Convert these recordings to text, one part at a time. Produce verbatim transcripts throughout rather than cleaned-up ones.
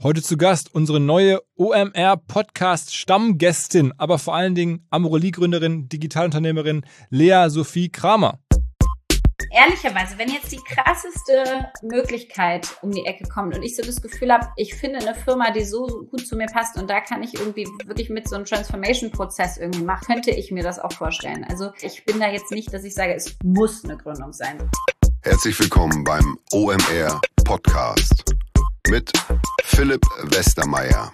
Heute zu Gast unsere neue O M R-Podcast-Stammgästin, aber vor allen Dingen Amorelie-Gründerin, Digitalunternehmerin Lea Sophie Kramer. Ehrlicherweise, wenn jetzt die krasseste Möglichkeit um die Ecke kommt und ich so das Gefühl habe, ich finde eine Firma, die so gut zu mir passt und da kann ich irgendwie wirklich mit so einem Transformation-Prozess irgendwie machen, könnte ich mir das auch vorstellen. Also ich bin da jetzt nicht, dass ich sage, es muss eine Gründung sein. Herzlich willkommen beim O M R-Podcast mit Philipp Westermeier.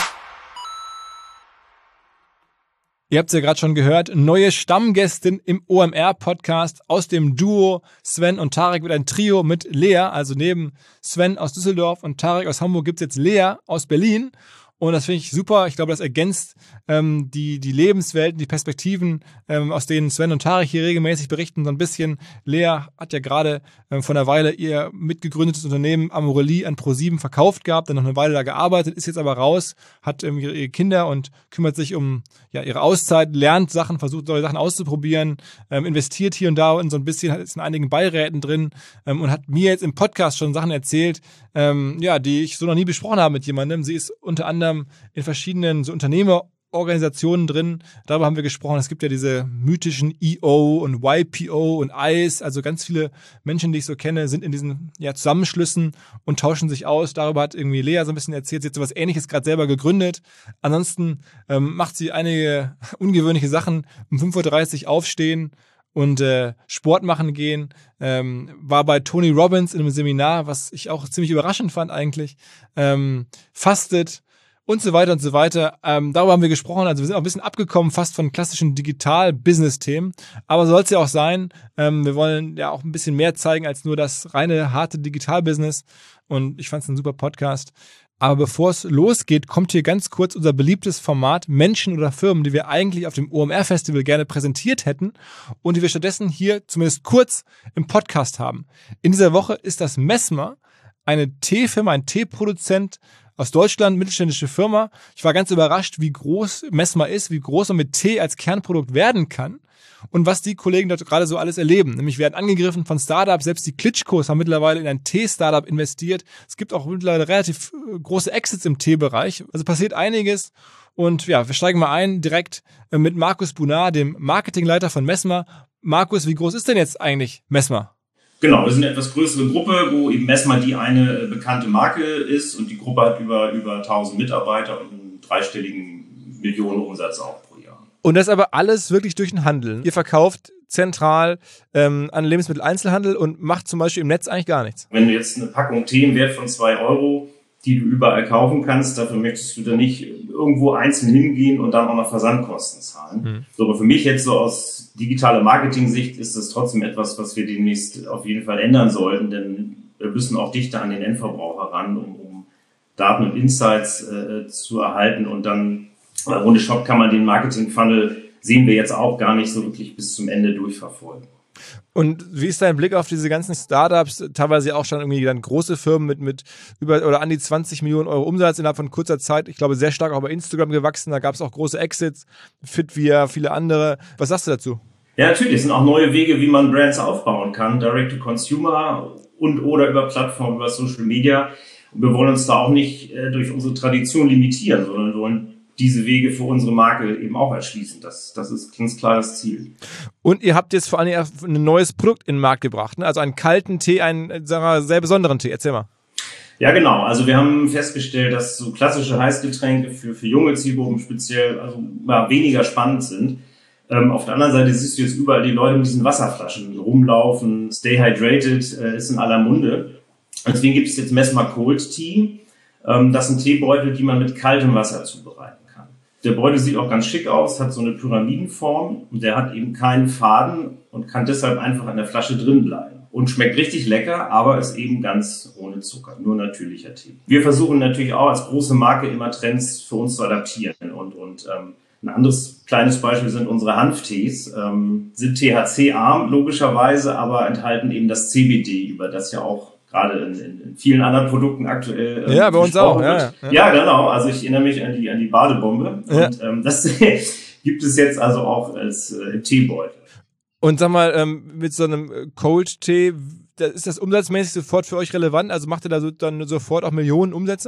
Ihr habt es ja gerade schon gehört, neue Stammgästin im O M R-Podcast aus dem Duo Sven und Tarek wird ein Trio mit Lea. Also neben Sven aus Düsseldorf und Tarek aus Hamburg gibt es jetzt Lea aus Berlin. Und das finde ich super. Ich glaube, das ergänzt ähm, die, die Lebenswelten, die Perspektiven, ähm, aus denen Sven und Tarek hier regelmäßig berichten. So ein bisschen. Lea hat ja gerade ähm, vor einer Weile ihr mitgegründetes Unternehmen Amorelie an ProSieben verkauft gehabt, dann noch eine Weile da gearbeitet, ist jetzt aber raus, hat ähm, ihre Kinder und kümmert sich um ja, ihre Auszeit, lernt Sachen, versucht neue Sachen auszuprobieren, ähm, investiert hier und da in so ein bisschen, ist in einigen Beiräten drin ähm, und hat mir jetzt im Podcast schon Sachen erzählt, ähm, ja, die ich so noch nie besprochen habe mit jemandem. Sie ist unter anderem in verschiedenen so Unternehmerorganisationen drin. Darüber haben wir gesprochen. Es gibt ja diese mythischen E O und Y P O und I C E. Also ganz viele Menschen, die ich so kenne, sind in diesen ja, Zusammenschlüssen und tauschen sich aus. Darüber hat irgendwie Lea so ein bisschen erzählt. Sie hat so was Ähnliches gerade selber gegründet. Ansonsten ähm, macht sie einige ungewöhnliche Sachen. Um fünf Uhr dreißig aufstehen und äh, Sport machen gehen, ähm, war bei Tony Robbins in einem Seminar, was ich auch ziemlich überraschend fand eigentlich, ähm, fastet und so weiter und so weiter. Ähm, darüber haben wir gesprochen, also wir sind auch ein bisschen abgekommen fast von klassischen Digital-Business-Themen, aber soll es ja auch sein. Ähm, wir wollen ja auch ein bisschen mehr zeigen als nur das reine, harte Digital-Business und ich fand es ein super Podcast. Aber bevor es losgeht, kommt hier ganz kurz unser beliebtes Format Menschen oder Firmen, die wir eigentlich auf dem O M R-Festival gerne präsentiert hätten und die wir stattdessen hier zumindest kurz im Podcast haben. In dieser Woche ist das Messmer, eine Teefirma, ein Teeproduzent aus Deutschland, mittelständische Firma. Ich war ganz überrascht, wie groß Messmer ist, wie groß man mit Tee als Kernprodukt werden kann und was die Kollegen dort gerade so alles erleben. Nämlich werden angegriffen von Startups, selbst die Klitschkos haben mittlerweile in ein Tee-Startup investiert. Es gibt auch mittlerweile relativ große Exits im Teebereich. Also passiert einiges und ja, wir steigen mal ein direkt mit Markus Bunard, dem Marketingleiter von Messmer. Markus, wie groß ist denn jetzt eigentlich Messmer? Genau, wir sind eine etwas größere Gruppe, wo eben Messmer die eine bekannte Marke ist und die Gruppe hat über, über tausend Mitarbeiter und einen dreistelligen Millionenumsatz auch pro Jahr. Und das aber alles wirklich durch den Handel. Ihr verkauft zentral ähm, an Lebensmitteleinzelhandel und macht zum Beispiel im Netz eigentlich gar nichts. Wenn du jetzt eine Packung Tee im Wert von zwei Euro, die du überall kaufen kannst, dafür möchtest du dann nicht irgendwo einzeln hingehen und dann auch noch Versandkosten zahlen. Hm. So, aber für mich jetzt so aus digitaler Marketing-Sicht ist das trotzdem etwas, was wir demnächst auf jeden Fall ändern sollten, denn wir müssen auch dichter an den Endverbraucher ran, um, um Daten und Insights äh, zu erhalten und dann äh, ohne Shop kann man den Marketing-Funnel, sehen wir jetzt auch gar nicht so wirklich bis zum Ende durchverfolgen. Und wie ist dein Blick auf diese ganzen Startups, teilweise auch schon irgendwie dann große Firmen mit, mit über oder an die zwanzig Millionen Euro Umsatz innerhalb von kurzer Zeit, ich glaube sehr stark auch bei Instagram gewachsen, da gab es auch große Exits, Fitvia, viele andere. Was sagst du dazu? Ja, natürlich, es sind auch neue Wege, wie man Brands aufbauen kann, Direct to Consumer und oder über Plattformen, über Social Media. Und wir wollen uns da auch nicht äh, durch unsere Tradition limitieren, sondern wir wollen diese Wege für unsere Marke eben auch erschließen. Das, das ist ganz klar das Ziel. Und ihr habt jetzt vor allem ein neues Produkt in den Markt gebracht, ne? Also einen kalten Tee, einen sagen wir, sehr besonderen Tee. Erzähl mal. Ja, genau. Also wir haben festgestellt, dass so klassische Heißgetränke für, für junge Zielgruppen speziell also mal weniger spannend sind. Ähm, auf der anderen Seite siehst du jetzt überall die Leute mit diesen Wasserflaschen rumlaufen. Stay hydrated äh, ist in aller Munde. Deswegen gibt es jetzt Messmer Cold Tea. Ähm, das sind Teebeutel, die man mit kaltem Wasser zubereiten. Der Beutel sieht auch ganz schick aus, hat so eine Pyramidenform und der hat eben keinen Faden und kann deshalb einfach an der Flasche drin bleiben. Und schmeckt richtig lecker, aber ist eben ganz ohne Zucker, nur natürlicher Tee. Wir versuchen natürlich auch als große Marke immer Trends für uns zu adaptieren. Und, und ähm, ein anderes kleines Beispiel sind unsere Hanftees. Ähm, sind T H C-arm logischerweise, aber enthalten eben das C B D, über das ja auch gerade in, in, in vielen anderen Produkten aktuell ähm, ja, bei uns auch. Ja, ja. ja, genau. Also ich erinnere mich an die an die Badebombe. Ja. Und ähm, das gibt es jetzt also auch als äh, im Teebeutel. Und sag mal, ähm, mit so einem Cold-Tee, ist das umsatzmäßig sofort für euch relevant? Also macht ihr da so, dann sofort auch Millionen Umsätze?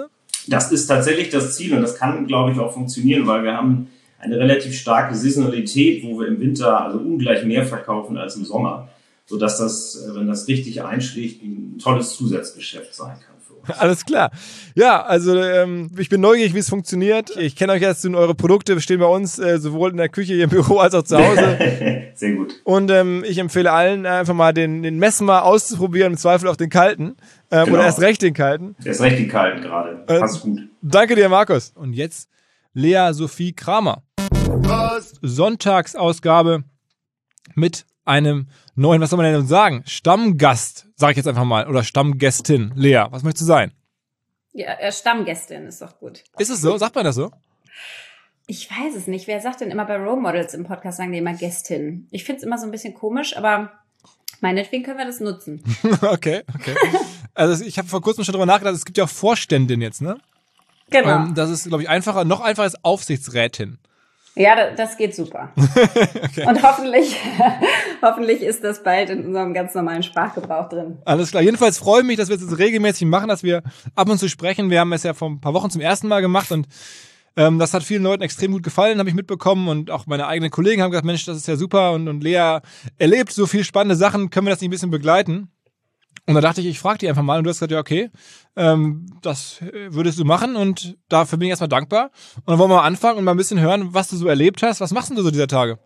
Das ist tatsächlich das Ziel und das kann, glaube ich, auch funktionieren, weil wir haben eine relativ starke Saisonalität, wo wir im Winter also ungleich mehr verkaufen als im Sommer, sodass das, wenn das richtig einschlägt, ein tolles Zusatzgeschäft sein kann für uns. Alles klar. Ja, also ähm, ich bin neugierig, wie es funktioniert. Ich kenne euch jetzt und eure Produkte stehen bei uns äh, sowohl in der Küche, hier im Büro als auch zu Hause. Sehr gut. Und ähm, ich empfehle allen einfach mal den, den Messen mal auszuprobieren, im Zweifel auch den kalten. Ähm, Genau. Oder erst recht den kalten. Erst recht den kalten gerade. Äh, Passt gut. Danke dir, Markus. Und jetzt Lea Sophie Kramer. Sonntagsausgabe mit einem neuen, was soll man denn sagen? Stammgast, sage ich jetzt einfach mal. Oder Stammgästin. Lea, was möchtest du sein? Ja, äh, Stammgästin ist doch gut. Ist es so? Sagt man das so? Ich weiß es nicht. Wer sagt denn immer bei Role Models im Podcast, sagen die immer Gästin? Ich finde es immer so ein bisschen komisch, aber meinetwegen können wir das nutzen. okay, okay. Also ich habe vor kurzem schon drüber nachgedacht, es gibt ja auch Vorständin jetzt, ne? Genau. Ähm, das ist, glaube ich, einfacher. Noch einfacher ist Aufsichtsrätin. Ja, das, das geht super. Okay. Und hoffentlich, hoffentlich ist das bald in unserem ganz normalen Sprachgebrauch drin. Alles klar. Jedenfalls freue ich mich, dass wir es jetzt regelmäßig machen, dass wir ab und zu sprechen. Wir haben es ja vor ein paar Wochen zum ersten Mal gemacht und ähm, das hat vielen Leuten extrem gut gefallen, habe ich mitbekommen. Und auch meine eigenen Kollegen haben gesagt, Mensch, das ist ja super. Und, und Lea erlebt so viel spannende Sachen. Können wir das nicht ein bisschen begleiten? Und da dachte ich, ich frage die einfach mal. Und du hast gesagt, ja, okay, ähm, das würdest du machen. Und dafür bin ich erstmal dankbar. Und dann wollen wir mal anfangen und mal ein bisschen hören, was du so erlebt hast. Was machst denn du so dieser Tage?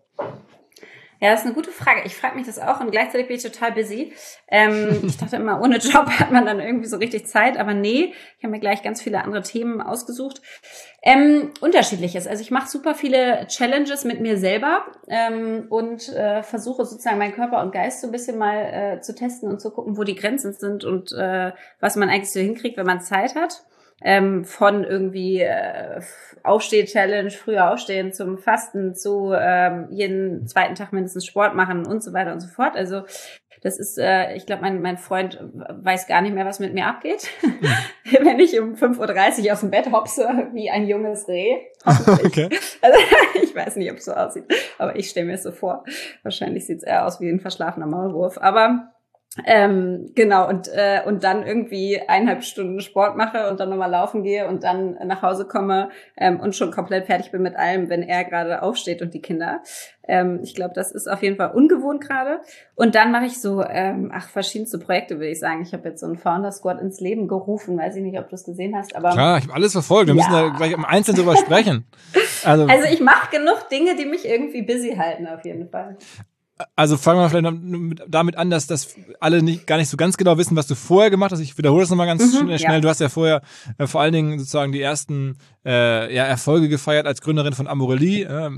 Ja, das ist eine gute Frage. Ich frage mich das auch und gleichzeitig bin ich total busy. Ähm, ich dachte immer, ohne Job hat man dann irgendwie so richtig Zeit, aber nee, ich habe mir gleich ganz viele andere Themen ausgesucht. Ähm, unterschiedliches. Also ich mache super viele Challenges mit mir selber ähm, und äh, versuche sozusagen meinen Körper und Geist so ein bisschen mal äh, zu testen und zu gucken, wo die Grenzen sind und äh, was man eigentlich so hinkriegt, wenn man Zeit hat. Ähm, von irgendwie äh, Aufsteh-Challenge, früher aufstehen zum Fasten zu ähm, jeden zweiten Tag mindestens Sport machen und so weiter und so fort. Also das ist, äh, ich glaube, mein mein Freund weiß gar nicht mehr, was mit mir abgeht. Mhm. Wenn ich um fünf Uhr dreißig aus dem Bett hopse, wie ein junges Reh. Okay. Also ich weiß nicht, ob es so aussieht, aber ich stelle mir es so vor. Wahrscheinlich sieht es eher aus wie ein verschlafener Maulwurf. Aber Ähm, genau, und äh, und dann irgendwie eineinhalb Stunden Sport mache und dann nochmal laufen gehe und dann nach Hause komme ähm, und schon komplett fertig bin mit allem, wenn er gerade aufsteht und die Kinder. Ähm, ich glaube, das ist auf jeden Fall ungewohnt gerade. Und dann mache ich so, ähm, ach, verschiedenste Projekte, würde ich sagen. Ich habe jetzt so einen Founder Squad ins Leben gerufen, weiß ich nicht, ob du es gesehen hast, aber klar, ich habe alles verfolgt. Wir ja. müssen da gleich im Einzelnen drüber sprechen. Also, also ich mache genug Dinge, die mich irgendwie busy halten, auf jeden Fall. Also fangen wir vielleicht damit an, dass das alle nicht, gar nicht so ganz genau wissen, was du vorher gemacht hast. Ich wiederhole das nochmal ganz mhm, schnell. Ja. Du hast ja vorher äh, vor allen Dingen sozusagen die ersten äh, ja, Erfolge gefeiert als Gründerin von Amorelie, äh,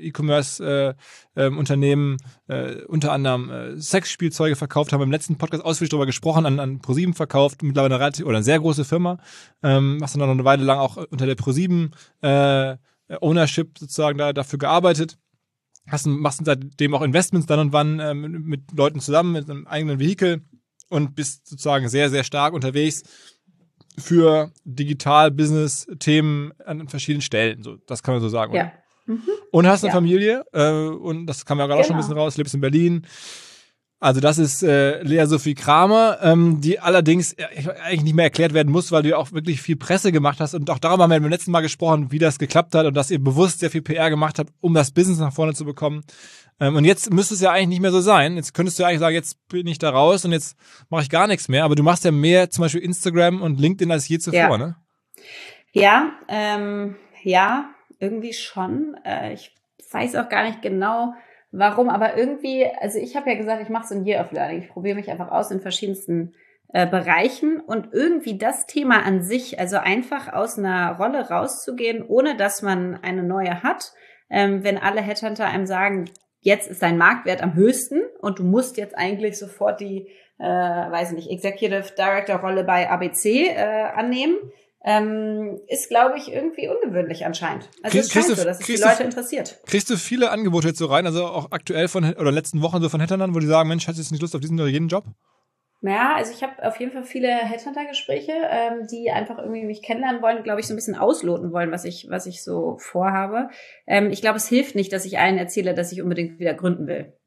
E-Commerce-Unternehmen, äh, äh, unter anderem äh, Sexspielzeuge verkauft, haben wir im letzten Podcast ausführlich darüber gesprochen, an, an ProSieben verkauft, mittlerweile eine relativ, oder eine sehr große Firma, ähm, hast dann noch eine Weile lang auch unter der ProSieben äh, Ownership sozusagen da, dafür gearbeitet. Hast, machst seitdem auch Investments dann und wann ähm, mit Leuten zusammen, mit einem eigenen Vehikel und bist sozusagen sehr, sehr stark unterwegs für Digital-Business-Themen an verschiedenen Stellen. So, das kann man so sagen. Ja. Mhm. Und hast eine ja. Familie äh, und das kam ja gerade genau. auch schon ein bisschen raus, lebst in Berlin. Also das ist äh, Lea Sophie Kramer, ähm, die allerdings äh, eigentlich nicht mehr erklärt werden muss, weil du ja auch wirklich viel Presse gemacht hast und auch darüber haben wir beim letzten Mal gesprochen, wie das geklappt hat und dass ihr bewusst sehr viel P R gemacht habt, um das Business nach vorne zu bekommen. Ähm, und jetzt müsste es ja eigentlich nicht mehr so sein. Jetzt könntest du ja eigentlich sagen, jetzt bin ich da raus und jetzt mache ich gar nichts mehr. Aber du machst ja mehr zum Beispiel Instagram und LinkedIn als je zuvor, ja. ne? Ja, ähm, ja, irgendwie schon. Äh, ich weiß auch gar nicht genau, warum, aber irgendwie, also ich habe ja gesagt, ich mache so ein Year of Learning. Ich probiere mich einfach aus in verschiedensten äh, Bereichen und irgendwie das Thema an sich, also einfach aus einer Rolle rauszugehen, ohne dass man eine neue hat. Ähm, wenn alle Headhunter einem sagen, jetzt ist dein Marktwert am höchsten und du musst jetzt eigentlich sofort die, äh, weiß ich nicht, Executive Director Rolle bei A B C äh, annehmen, Ähm, ist, glaube ich, irgendwie ungewöhnlich anscheinend. Also es scheint so, dass es die Leute interessiert. Kriegst du viele Angebote jetzt so rein, also auch aktuell von oder letzten Wochen so von Headhuntern, wo die sagen, Mensch, hast du jetzt nicht Lust auf diesen oder jeden Job? Ja, also ich habe auf jeden Fall viele Headhunter-Gespräche, ähm, die einfach irgendwie mich kennenlernen wollen, glaube ich, so ein bisschen ausloten wollen, was ich was ich so vorhabe. Ähm, ich glaube, es hilft nicht, dass ich allen erzähle, dass ich unbedingt wieder gründen will.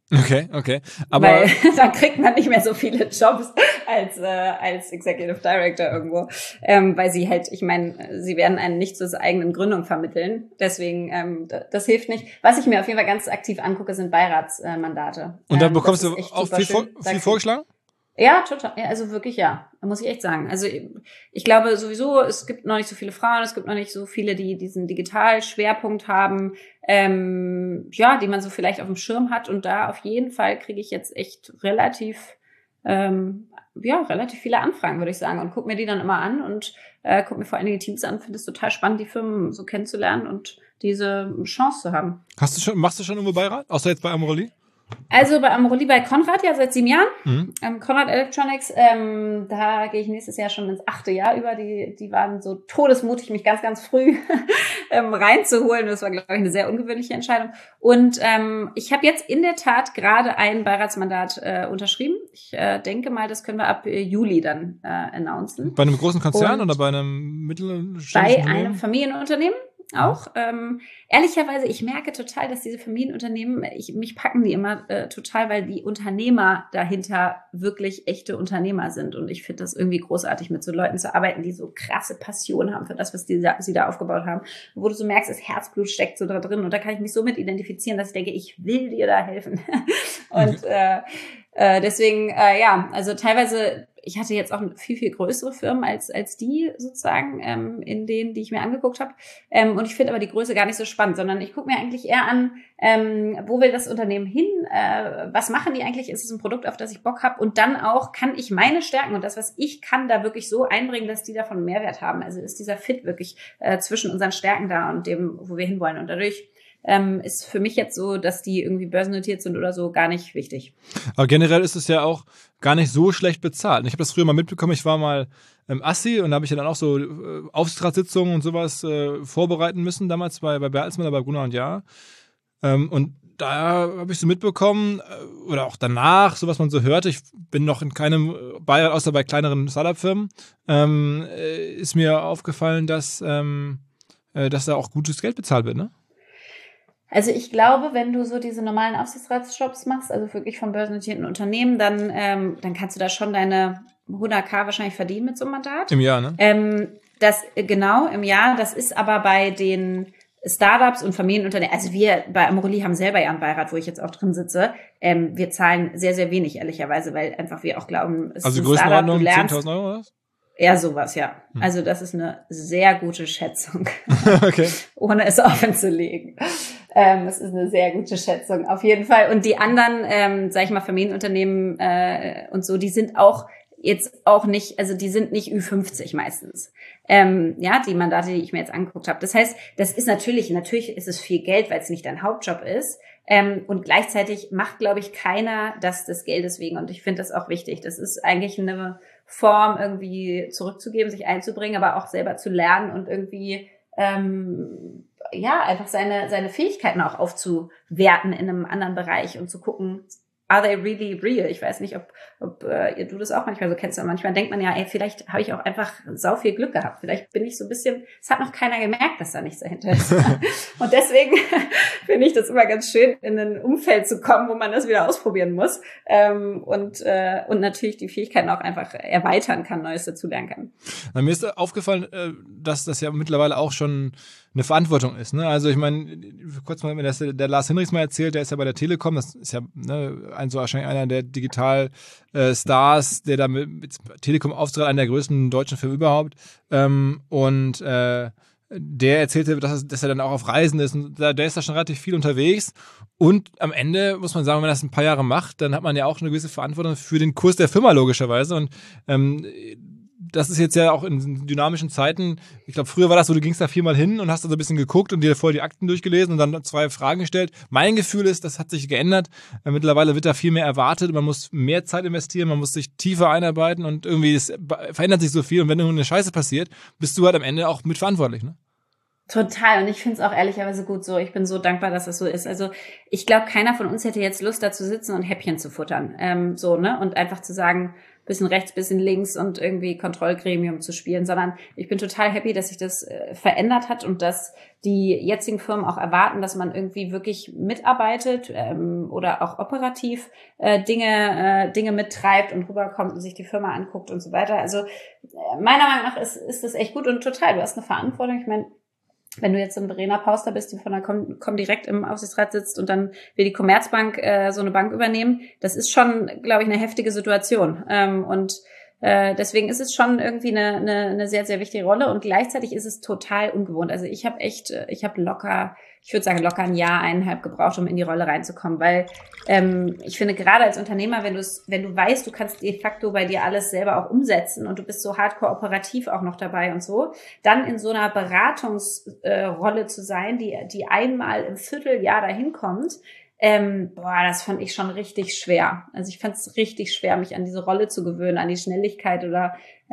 Okay, okay. Aber weil dann kriegt man nicht mehr so viele Jobs als äh, als Executive Director irgendwo, ähm, weil sie halt, ich meine, sie werden einen nicht zur eigenen Gründung vermitteln. Deswegen, ähm, das hilft nicht. Was ich mir auf jeden Fall ganz aktiv angucke, sind Beiratsmandate. Und dann ähm, bekommst du auch viel, vor, viel vorgeschlagen? Ja, total. Ja, also wirklich ja, muss ich echt sagen. Also ich glaube sowieso, es gibt noch nicht so viele Frauen, es gibt noch nicht so viele, die diesen Digital-Schwerpunkt haben, ähm, ja, die man so vielleicht auf dem Schirm hat. Und da auf jeden Fall kriege ich jetzt echt relativ, ähm, ja, relativ viele Anfragen, würde ich sagen. Und gucke mir die dann immer an und äh, gucke mir vor allen Dingen die Teams an. Finde es total spannend, die Firmen so kennenzulernen und diese Chance zu haben. Hast du schon, machst du schon irgendwo Beirat? Außer jetzt bei Amorelie? Also bei Amorelie, bei Conrad ja seit sieben Jahren. Mhm. Ähm, Conrad Electronics, ähm, da gehe ich nächstes Jahr schon ins achte Jahr über. Die, die waren so todesmutig, mich ganz, ganz früh ähm, reinzuholen. Das war, glaube ich, eine sehr ungewöhnliche Entscheidung. Und ähm, ich habe jetzt in der Tat gerade ein Beiratsmandat äh, unterschrieben. Ich äh, denke mal, das können wir ab äh, Juli dann äh, announcen. Bei einem großen Konzern Und oder bei einem mittelständischen Bei Unternehmen? einem Familienunternehmen. Auch. Ähm, ehrlicherweise, ich merke total, dass diese Familienunternehmen, ich, mich packen die immer äh, total, weil die Unternehmer dahinter wirklich echte Unternehmer sind. Und ich finde das irgendwie großartig, mit so Leuten zu arbeiten, die so krasse Passion haben für das, was die, sie da aufgebaut haben. Wo du so merkst, das Herzblut steckt so da drin. Und da kann ich mich so mit identifizieren, dass ich denke, ich will dir da helfen. Und äh, äh, deswegen, äh, ja, also teilweise, ich hatte jetzt auch viel, viel größere Firmen als als die sozusagen, ähm, in denen, die ich mir angeguckt habe. Ähm, und ich finde aber die Größe gar nicht so spannend, sondern ich gucke mir eigentlich eher an, ähm, wo will das Unternehmen hin, äh, was machen die eigentlich, ist es ein Produkt, auf das ich Bock habe, und dann auch, kann ich meine Stärken und das, was ich kann, da wirklich so einbringen, dass die davon Mehrwert haben. Also ist dieser Fit wirklich äh, zwischen unseren Stärken da und dem, wo wir hinwollen. Und dadurch ähm, ist für mich jetzt so, dass die irgendwie börsennotiert sind oder so, gar nicht wichtig. Aber generell ist es ja auch gar nicht so schlecht bezahlt. Ich habe das früher mal mitbekommen, ich war mal im Assi und da habe ich ja dann auch so äh, Aufsichtsratssitzungen und sowas äh, vorbereiten müssen, damals bei, bei Bertelsmann oder bei Gruner und Jahr. Ähm, und da habe ich so mitbekommen, äh, oder auch danach, so was man so hörte, ich bin noch in keinem Beirat, außer bei kleineren Startup-Firmen, ähm, äh, ist mir aufgefallen, dass, ähm, äh, dass da auch gutes Geld bezahlt wird, ne? Also ich glaube, wenn du so diese normalen Aufsichtsratsjobs machst, also wirklich von börsennotierten Unternehmen, dann, ähm, dann kannst du da schon deine hunderttausend wahrscheinlich verdienen mit so einem Mandat. Im Jahr, ne? Ähm, das, genau, im Jahr. Das ist aber bei den Startups und Familienunternehmen, also wir bei Amorelie haben selber ja einen Beirat, wo ich jetzt auch drin sitze. Ähm, wir zahlen sehr, sehr wenig, ehrlicherweise, weil einfach wir auch glauben, es also ist ein Startup, du Größenordnung lernst. zehntausend Euro oder was? Ja, sowas, ja. Hm. Also das ist eine sehr gute Schätzung, Okay. ohne es offen zu legen. Ähm, das ist eine sehr gute Schätzung, auf jeden Fall. Und die anderen, ähm, sag ich mal, Familienunternehmen äh, und so, die sind auch jetzt auch nicht, also die sind nicht Ü fünfzig meistens. Ähm, ja, die Mandate, die ich mir jetzt angeguckt habe. Das heißt, das ist natürlich, natürlich ist es viel Geld, weil es nicht dein Hauptjob ist. Ähm, und gleichzeitig macht, glaube ich, keiner das des Geldes wegen. Und ich finde das auch wichtig. Das ist eigentlich eine Form, irgendwie zurückzugeben, sich einzubringen, aber auch selber zu lernen und irgendwie ähm, ja einfach seine seine Fähigkeiten auch aufzuwerten in einem anderen Bereich und zu gucken, are they really real? Ich weiß nicht, ob, ob äh, du das auch manchmal so kennst. Und manchmal denkt man ja, ey, vielleicht habe ich auch einfach sau viel Glück gehabt. Vielleicht bin ich so ein bisschen, es hat noch keiner gemerkt, dass da nichts dahinter ist. Und deswegen finde ich das immer ganz schön, in ein Umfeld zu kommen, wo man das wieder ausprobieren muss. Ähm, und, äh, und natürlich die Fähigkeiten auch einfach erweitern kann, Neues dazulernen kann. Na, mir ist aufgefallen, äh, dass das ja mittlerweile auch schon eine Verantwortung ist. Ne? Also ich meine, kurz mal, wenn das der Lars Hinrichs mal erzählt, der ist ja bei der Telekom, das ist ja ne, ein, so wahrscheinlich einer der Digital-Stars, äh, der da mit, mit Telekom auftritt, einer der größten deutschen Firmen überhaupt. Ähm, und äh, der erzählte, dass, dass er dann auch auf Reisen ist und da, der ist da schon relativ viel unterwegs. Und am Ende muss man sagen, wenn man das ein paar Jahre macht, dann hat man ja auch eine gewisse Verantwortung für den Kurs der Firma logischerweise. Und ähm, das ist jetzt ja auch in dynamischen Zeiten, ich glaube, früher war das so, du gingst da viermal hin und hast da so ein bisschen geguckt und dir vorher die Akten durchgelesen und dann zwei Fragen gestellt. Mein Gefühl ist, das hat sich geändert. Mittlerweile wird da viel mehr erwartet, man muss mehr Zeit investieren, man muss sich tiefer einarbeiten und irgendwie es verändert sich so viel und wenn eine Scheiße passiert, bist du halt am Ende auch mitverantwortlich, ne? Total. Und ich finde es auch ehrlicherweise gut so. Ich bin so dankbar, dass das so ist. Also ich glaube, keiner von uns hätte jetzt Lust, da zu sitzen und Häppchen zu futtern. Ähm, so, ne? Und einfach zu sagen, bisschen rechts, bisschen links und irgendwie Kontrollgremium zu spielen, sondern ich bin total happy, dass sich das äh, verändert hat und dass die jetzigen Firmen auch erwarten, dass man irgendwie wirklich mitarbeitet ähm, oder auch operativ äh, Dinge äh, Dinge mittreibt und rüberkommt und sich die Firma anguckt und so weiter. Also äh, meiner Meinung nach ist, ist das echt gut und total. Du hast eine Verantwortung. Ich meine, wenn du jetzt so ein Verena Pauster bist, die von der Com- Comdirect im Aufsichtsrat sitzt und dann will die Commerzbank äh, so eine Bank übernehmen, das ist schon, glaube ich, eine heftige Situation. Ähm, und äh, deswegen ist es schon irgendwie eine, eine, eine sehr, sehr wichtige Rolle und gleichzeitig ist es total ungewohnt. Also ich habe echt, ich habe locker, ich würde sagen locker ein Jahr, eineinhalb gebraucht, um in die Rolle reinzukommen, weil ähm, ich finde gerade als Unternehmer, wenn du es, wenn du weißt, du kannst de facto bei dir alles selber auch umsetzen und du bist so hardcore operativ auch noch dabei und so, dann in so einer Beratungsrolle äh, zu sein, die die einmal im Vierteljahr dahin kommt, Ähm, boah, das fand ich schon richtig schwer. Also ich fand es richtig schwer, mich an diese Rolle zu gewöhnen, an die Schnelligkeit oder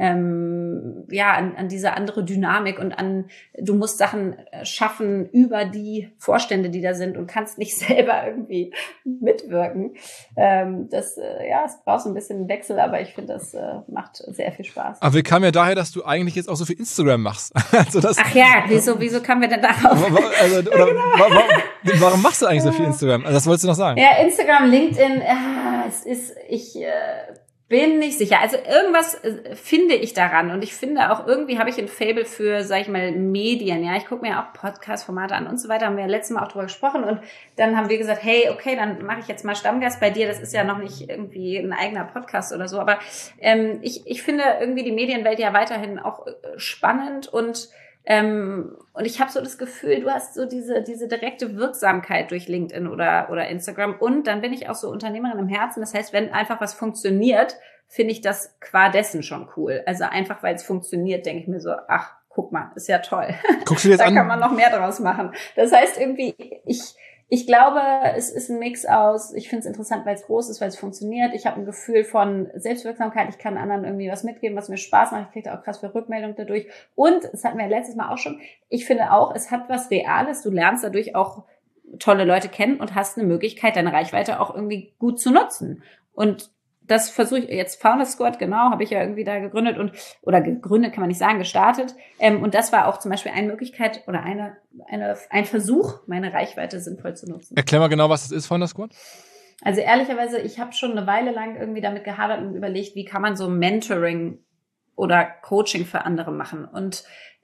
ähm, ja, an, an diese andere Dynamik und an, du musst Sachen schaffen über die Vorstände, die da sind und kannst nicht selber irgendwie mitwirken. Ähm, das, äh, ja, es braucht so ein bisschen einen Wechsel, aber ich finde, das äh, macht sehr viel Spaß. Aber wir kamen ja daher, dass du eigentlich jetzt auch so viel Instagram machst. Also das, Ach ja, wieso, wieso kamen wir denn darauf? Also, oder, genau. warum, warum machst du eigentlich so viel Instagram? Also das wolltest du noch sagen. Ja, Instagram, LinkedIn, äh, es ist, ich äh, bin nicht sicher. Also irgendwas äh, finde ich daran und ich finde auch irgendwie habe ich ein Faible für, sag ich mal, Medien. Ja, ich gucke mir auch Podcast-Formate an und so weiter. Haben wir ja letztes Mal auch drüber gesprochen und dann haben wir gesagt, hey, okay, dann mache ich jetzt mal Stammgast bei dir. Das ist ja noch nicht irgendwie ein eigener Podcast oder so, aber ähm, ich ich finde irgendwie die Medienwelt ja weiterhin auch äh, spannend und Ähm, und ich habe so das Gefühl, du hast so diese diese direkte Wirksamkeit durch LinkedIn oder oder Instagram. Und dann bin ich auch so Unternehmerin im Herzen. Das heißt, wenn einfach was funktioniert, finde ich das qua dessen schon cool. Also einfach, weil es funktioniert, denke ich mir so, ach, guck mal, ist ja toll. Guckst du jetzt da an? kann man noch mehr draus machen. Das heißt irgendwie, ich Ich glaube, es ist ein Mix aus, ich finde es interessant, weil es groß ist, weil es funktioniert. Ich habe ein Gefühl von Selbstwirksamkeit. Ich kann anderen irgendwie was mitgeben, was mir Spaß macht. Ich kriege da auch krass viel Rückmeldung dadurch. Und, das hatten wir letztes Mal auch schon, ich finde auch, es hat was Reales. Du lernst dadurch auch tolle Leute kennen und hast eine Möglichkeit, deine Reichweite auch irgendwie gut zu nutzen. Und das versuche ich jetzt, Founder Squad, genau, habe ich ja irgendwie da gegründet und, oder gegründet kann man nicht sagen, gestartet. Ähm, und das war auch zum Beispiel eine Möglichkeit oder eine, eine, ein Versuch, meine Reichweite sinnvoll zu nutzen. Erklär mal genau, was das ist, Founder Squad. Also ehrlicherweise, ich habe schon eine Weile lang irgendwie damit gehadert und überlegt, wie kann man so Mentoring oder Coaching für andere machen. Und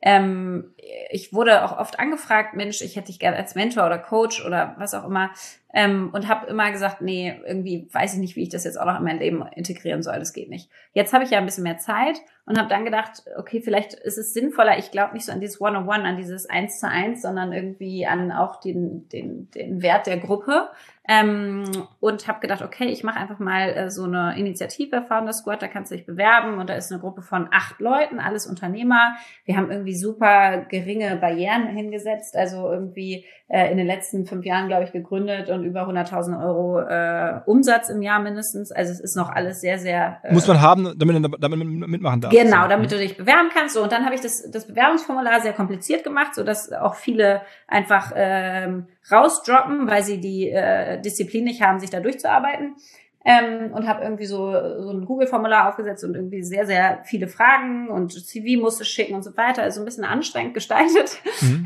ähm, ich wurde auch oft angefragt, Mensch, ich hätte dich gerne als Mentor oder Coach oder was auch immer. Ähm, und habe immer gesagt, nee, irgendwie weiß ich nicht, wie ich das jetzt auch noch in mein Leben integrieren soll. Das geht nicht. Jetzt habe ich ja ein bisschen mehr Zeit und habe dann gedacht, okay, vielleicht ist es sinnvoller. Ich glaube nicht so an dieses One-on-One, an dieses Eins zu Eins, sondern irgendwie an auch den den den Wert der Gruppe. Ähm, und habe gedacht, okay, ich mache einfach mal äh, so eine Initiative, Founder Squad, da kannst du dich bewerben und da ist eine Gruppe von acht Leuten, alles Unternehmer. Wir haben irgendwie super geringe Barrieren hingesetzt, also irgendwie äh, in den letzten fünf Jahren, glaube ich, gegründet und über hunderttausend Euro äh, Umsatz im Jahr mindestens. Also es ist noch alles sehr, sehr... Äh, Muss man haben, damit man damit mitmachen darf. Genau, damit du dich bewerben kannst. So, und dann habe ich das, das Bewerbungsformular sehr kompliziert gemacht, sodass auch viele einfach ähm, rausdroppen, weil sie die äh, Disziplin nicht haben, sich da durchzuarbeiten. Ähm, und habe irgendwie so, so ein Google-Formular aufgesetzt und irgendwie sehr, sehr viele Fragen und C V musste schicken und so weiter. Also ein bisschen anstrengend gestaltet. Mhm.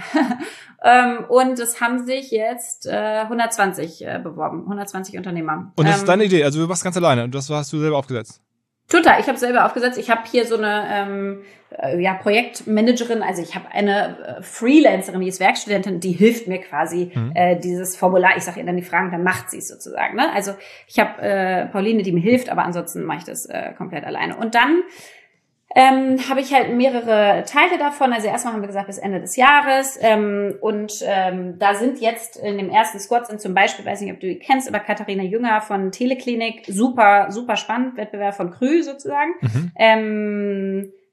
ähm, und es haben sich jetzt äh, hundertzwanzig äh, beworben, hundertzwanzig Unternehmer. Und das ähm, ist deine Idee, also du warst ganz alleine und das hast du selber aufgesetzt? Total, ich habe selber aufgesetzt. Ich habe hier so eine ähm, äh, ja, Projektmanagerin, also ich habe eine äh, Freelancerin, die ist Werkstudentin, die hilft mir quasi mhm. äh, dieses Formular. Ich sage ihr dann die Fragen, dann macht sie es sozusagen. Ne? Also ich habe äh, Pauline, die mir hilft, aber ansonsten mache ich das äh, komplett alleine. Und dann ähm, habe ich halt mehrere Teile davon. Also erstmal haben wir gesagt, bis Ende des Jahres. Ähm, und ähm, da sind jetzt in dem ersten Squad sind zum Beispiel, weiß nicht, ob du die kennst, aber Katharina Jünger von Teleklinik. Super, super spannend. Wettbewerb von Krü sozusagen. Mhm. Ähm,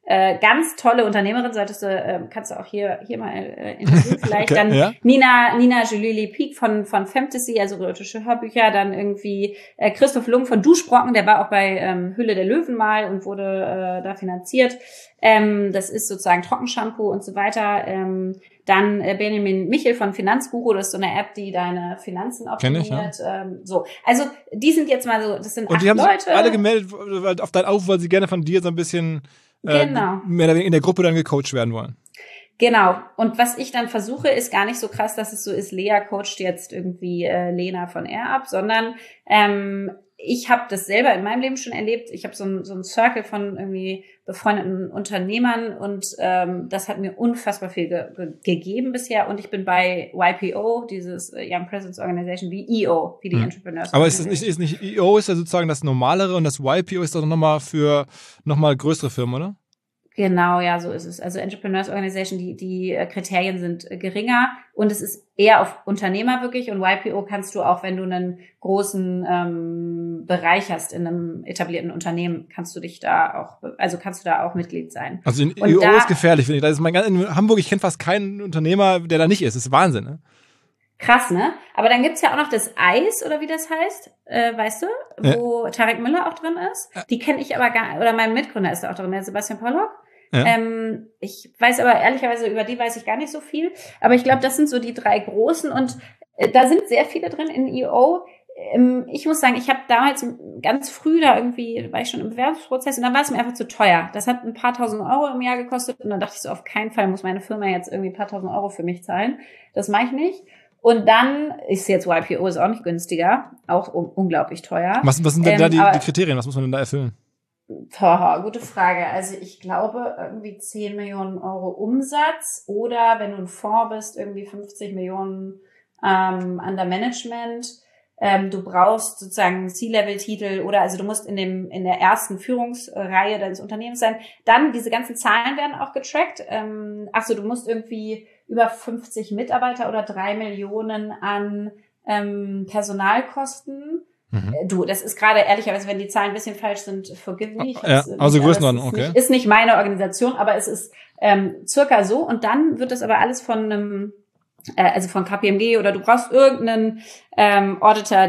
Äh, ganz tolle Unternehmerin, solltest du, äh, kannst du auch hier hier mal äh, interviewen vielleicht. Okay, dann ja. Nina Nina Jalili Peak von von Fantasy, also erotische Hörbücher. Dann irgendwie äh, Christoph Lung von Duschbrocken, der war auch bei ähm, Hülle der Löwen mal und wurde äh, da finanziert. Ähm, das ist sozusagen Trockenshampoo und so weiter. Ähm, dann äh, Benjamin Michel von Finanzguru, das ist so eine App, die deine Finanzen optimiert. Kenn ich, ja. ähm, so, also die sind jetzt mal so, das sind und acht die haben Leute. Sich alle gemeldet auf deinen Aufruf, weil sie gerne von dir so ein bisschen äh, genau. mehr oder weniger in der Gruppe dann gecoacht werden wollen. Genau. Und was ich dann versuche, ist gar nicht so krass, dass es so ist, Lea coacht jetzt irgendwie äh, Lena von Air ab, sondern ähm, ich habe das selber in meinem Leben schon erlebt. Ich habe so ein so ein Circle von irgendwie befreundeten Unternehmern und ähm, das hat mir unfassbar viel ge- ge- gegeben bisher. Und ich bin bei Y P O, dieses Young Presence Organization, wie E O, wie die hm. Entrepreneurs. Aber ist das nicht, ist nicht E O ist ja sozusagen das Normalere und das Y P O ist doch nochmal für nochmal größere Firmen, oder? Genau, ja, so ist es. Also Entrepreneurs Organization, die die Kriterien sind geringer und es ist eher auf Unternehmer wirklich und Y P O kannst du auch, wenn du einen großen ähm, Bereich hast in einem etablierten Unternehmen, kannst du dich da auch, also kannst du da auch Mitglied sein. Also in E O da, ist gefährlich, finde ich. Das ist mein, in Hamburg, ich kenne fast keinen Unternehmer, der da nicht ist. Das ist Wahnsinn, ne? Krass, ne? Aber dann gibt's ja auch noch das Eis, oder wie das heißt, äh, weißt du, wo ja. Tarek Müller auch drin ist. Die kenne ich aber gar, oder mein Mitgründer ist da auch drin, der Sebastian Pollock. Ja. Ähm, ich weiß aber ehrlicherweise, über die weiß ich gar nicht so viel. Aber ich glaube, das sind so die drei großen und äh, da sind sehr viele drin in E O. Ähm, ich muss sagen, ich habe damals ganz früh da irgendwie, war ich schon im Bewerbungsprozess und dann war es mir einfach zu teuer. Das hat ein paar tausend Euro im Jahr gekostet und dann dachte ich so, auf keinen Fall muss meine Firma jetzt irgendwie ein paar tausend Euro für mich zahlen. Das mache ich nicht. Und dann ist jetzt Y P O ist auch nicht günstiger, auch un- unglaublich teuer. Was, was sind denn ähm, da die, die Kriterien? Was muss man denn da erfüllen? Boah, gute Frage. Also ich glaube irgendwie zehn Millionen Euro Umsatz oder wenn du ein Fonds bist, irgendwie fünfzig Millionen ähm, under Management. Ähm, du brauchst sozusagen C-Level-Titel oder also du musst in dem in der ersten Führungsreihe deines Unternehmens sein. Dann diese ganzen Zahlen werden auch getrackt. Ähm, achso, du musst irgendwie über fünfzig Mitarbeiter oder drei Millionen an ähm, Personalkosten. Mhm. Du, das ist gerade ehrlicherweise, wenn die Zahlen ein bisschen falsch sind, forgive me. Ja, also Größenordnung, okay. Nicht, ist nicht meine Organisation, aber es ist ähm, circa so. Und dann wird das aber alles von einem, äh, also von K P M G oder du brauchst irgendeinen ähm, Auditor,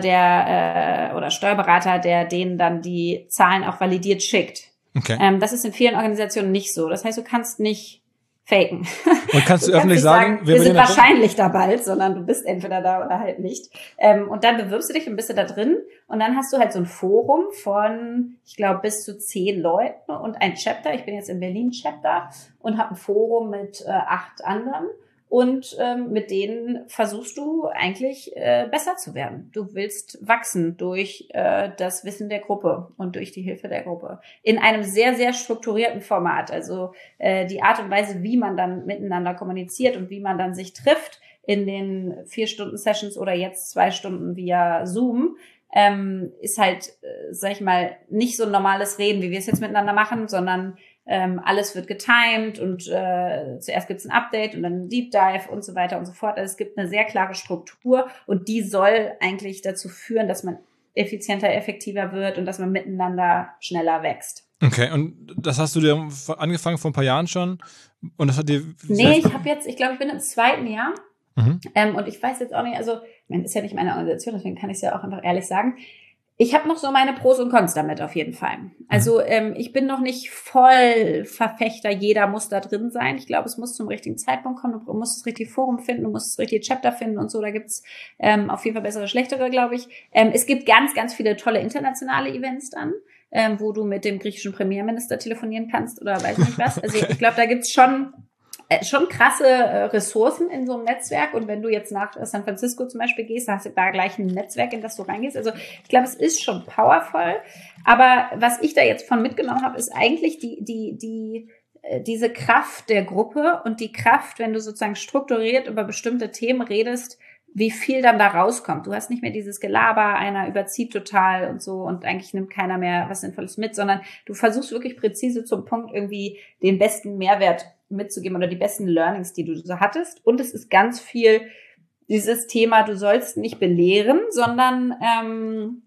der äh, oder Steuerberater, der denen dann die Zahlen auch validiert schickt. Okay. Ähm, das ist in vielen Organisationen nicht so. Das heißt, du kannst nicht faken. Und kannst du, du öffentlich kannst sagen, sagen wir sind wahrscheinlich da bald, sondern du bist entweder da oder halt nicht. Ähm, und dann bewirbst du dich und bist du da drin und dann hast du halt so ein Forum von, ich glaube, bis zu zehn Leuten und ein Chapter. Ich bin jetzt im Berlin Chapter und habe ein Forum mit äh, acht anderen und ähm, mit denen versuchst du eigentlich äh, besser zu werden. Du willst wachsen durch äh, das Wissen der Gruppe und durch die Hilfe der Gruppe. In einem sehr, sehr strukturierten Format. Also äh, die Art und Weise, wie man dann miteinander kommuniziert und wie man dann sich trifft in den vier Stunden Sessions oder jetzt zwei Stunden via Zoom, ähm, ist halt, äh, sag ich mal, nicht so ein normales Reden, wie wir es jetzt miteinander machen, sondern Ähm, alles wird getimed und äh, zuerst gibt's ein Update und dann ein Deep Dive und so weiter und so fort. Also es gibt eine sehr klare Struktur und die soll eigentlich dazu führen, dass man effizienter, effektiver wird und dass man miteinander schneller wächst. Okay, und das hast du dir angefangen vor ein paar Jahren schon? Und das hat dir Nee, ich habe jetzt, ich glaube, ich bin im zweiten Jahr mhm. ähm, und ich weiß jetzt auch nicht, also, ich meine, ist ja nicht meine Organisation, deswegen kann ich es ja auch einfach ehrlich sagen. Ich habe noch so meine Pros und Cons damit auf jeden Fall. Also ähm, ich bin noch nicht voll Verfechter, jeder muss da drin sein. Ich glaube, es muss zum richtigen Zeitpunkt kommen. Du musst das richtige Forum finden, du musst das richtige Chapter finden und so. Da gibt's ähm, auf jeden Fall bessere, schlechtere, glaube ich. Ähm, es gibt ganz, ganz viele tolle internationale Events dann, ähm, wo du mit dem griechischen Premierminister telefonieren kannst oder weiß nicht was. Also ich glaube, da gibt's schon schon krasse äh, Ressourcen in so einem Netzwerk und wenn du jetzt nach San Francisco zum Beispiel gehst, hast du da gleich ein Netzwerk, in das du reingehst. Also ich glaube, es ist schon powerful, aber was ich da jetzt von mitgenommen habe, ist eigentlich die die die äh, diese Kraft der Gruppe und die Kraft, wenn du sozusagen strukturiert über bestimmte Themen redest, wie viel dann da rauskommt. Du hast nicht mehr dieses Gelaber, einer überzieht total und so und eigentlich nimmt keiner mehr was Sinnvolles mit, sondern du versuchst wirklich präzise zum Punkt irgendwie den besten Mehrwert mitzugeben oder die besten Learnings, die du so hattest. Und es ist ganz viel dieses Thema, du sollst nicht belehren, sondern ähm,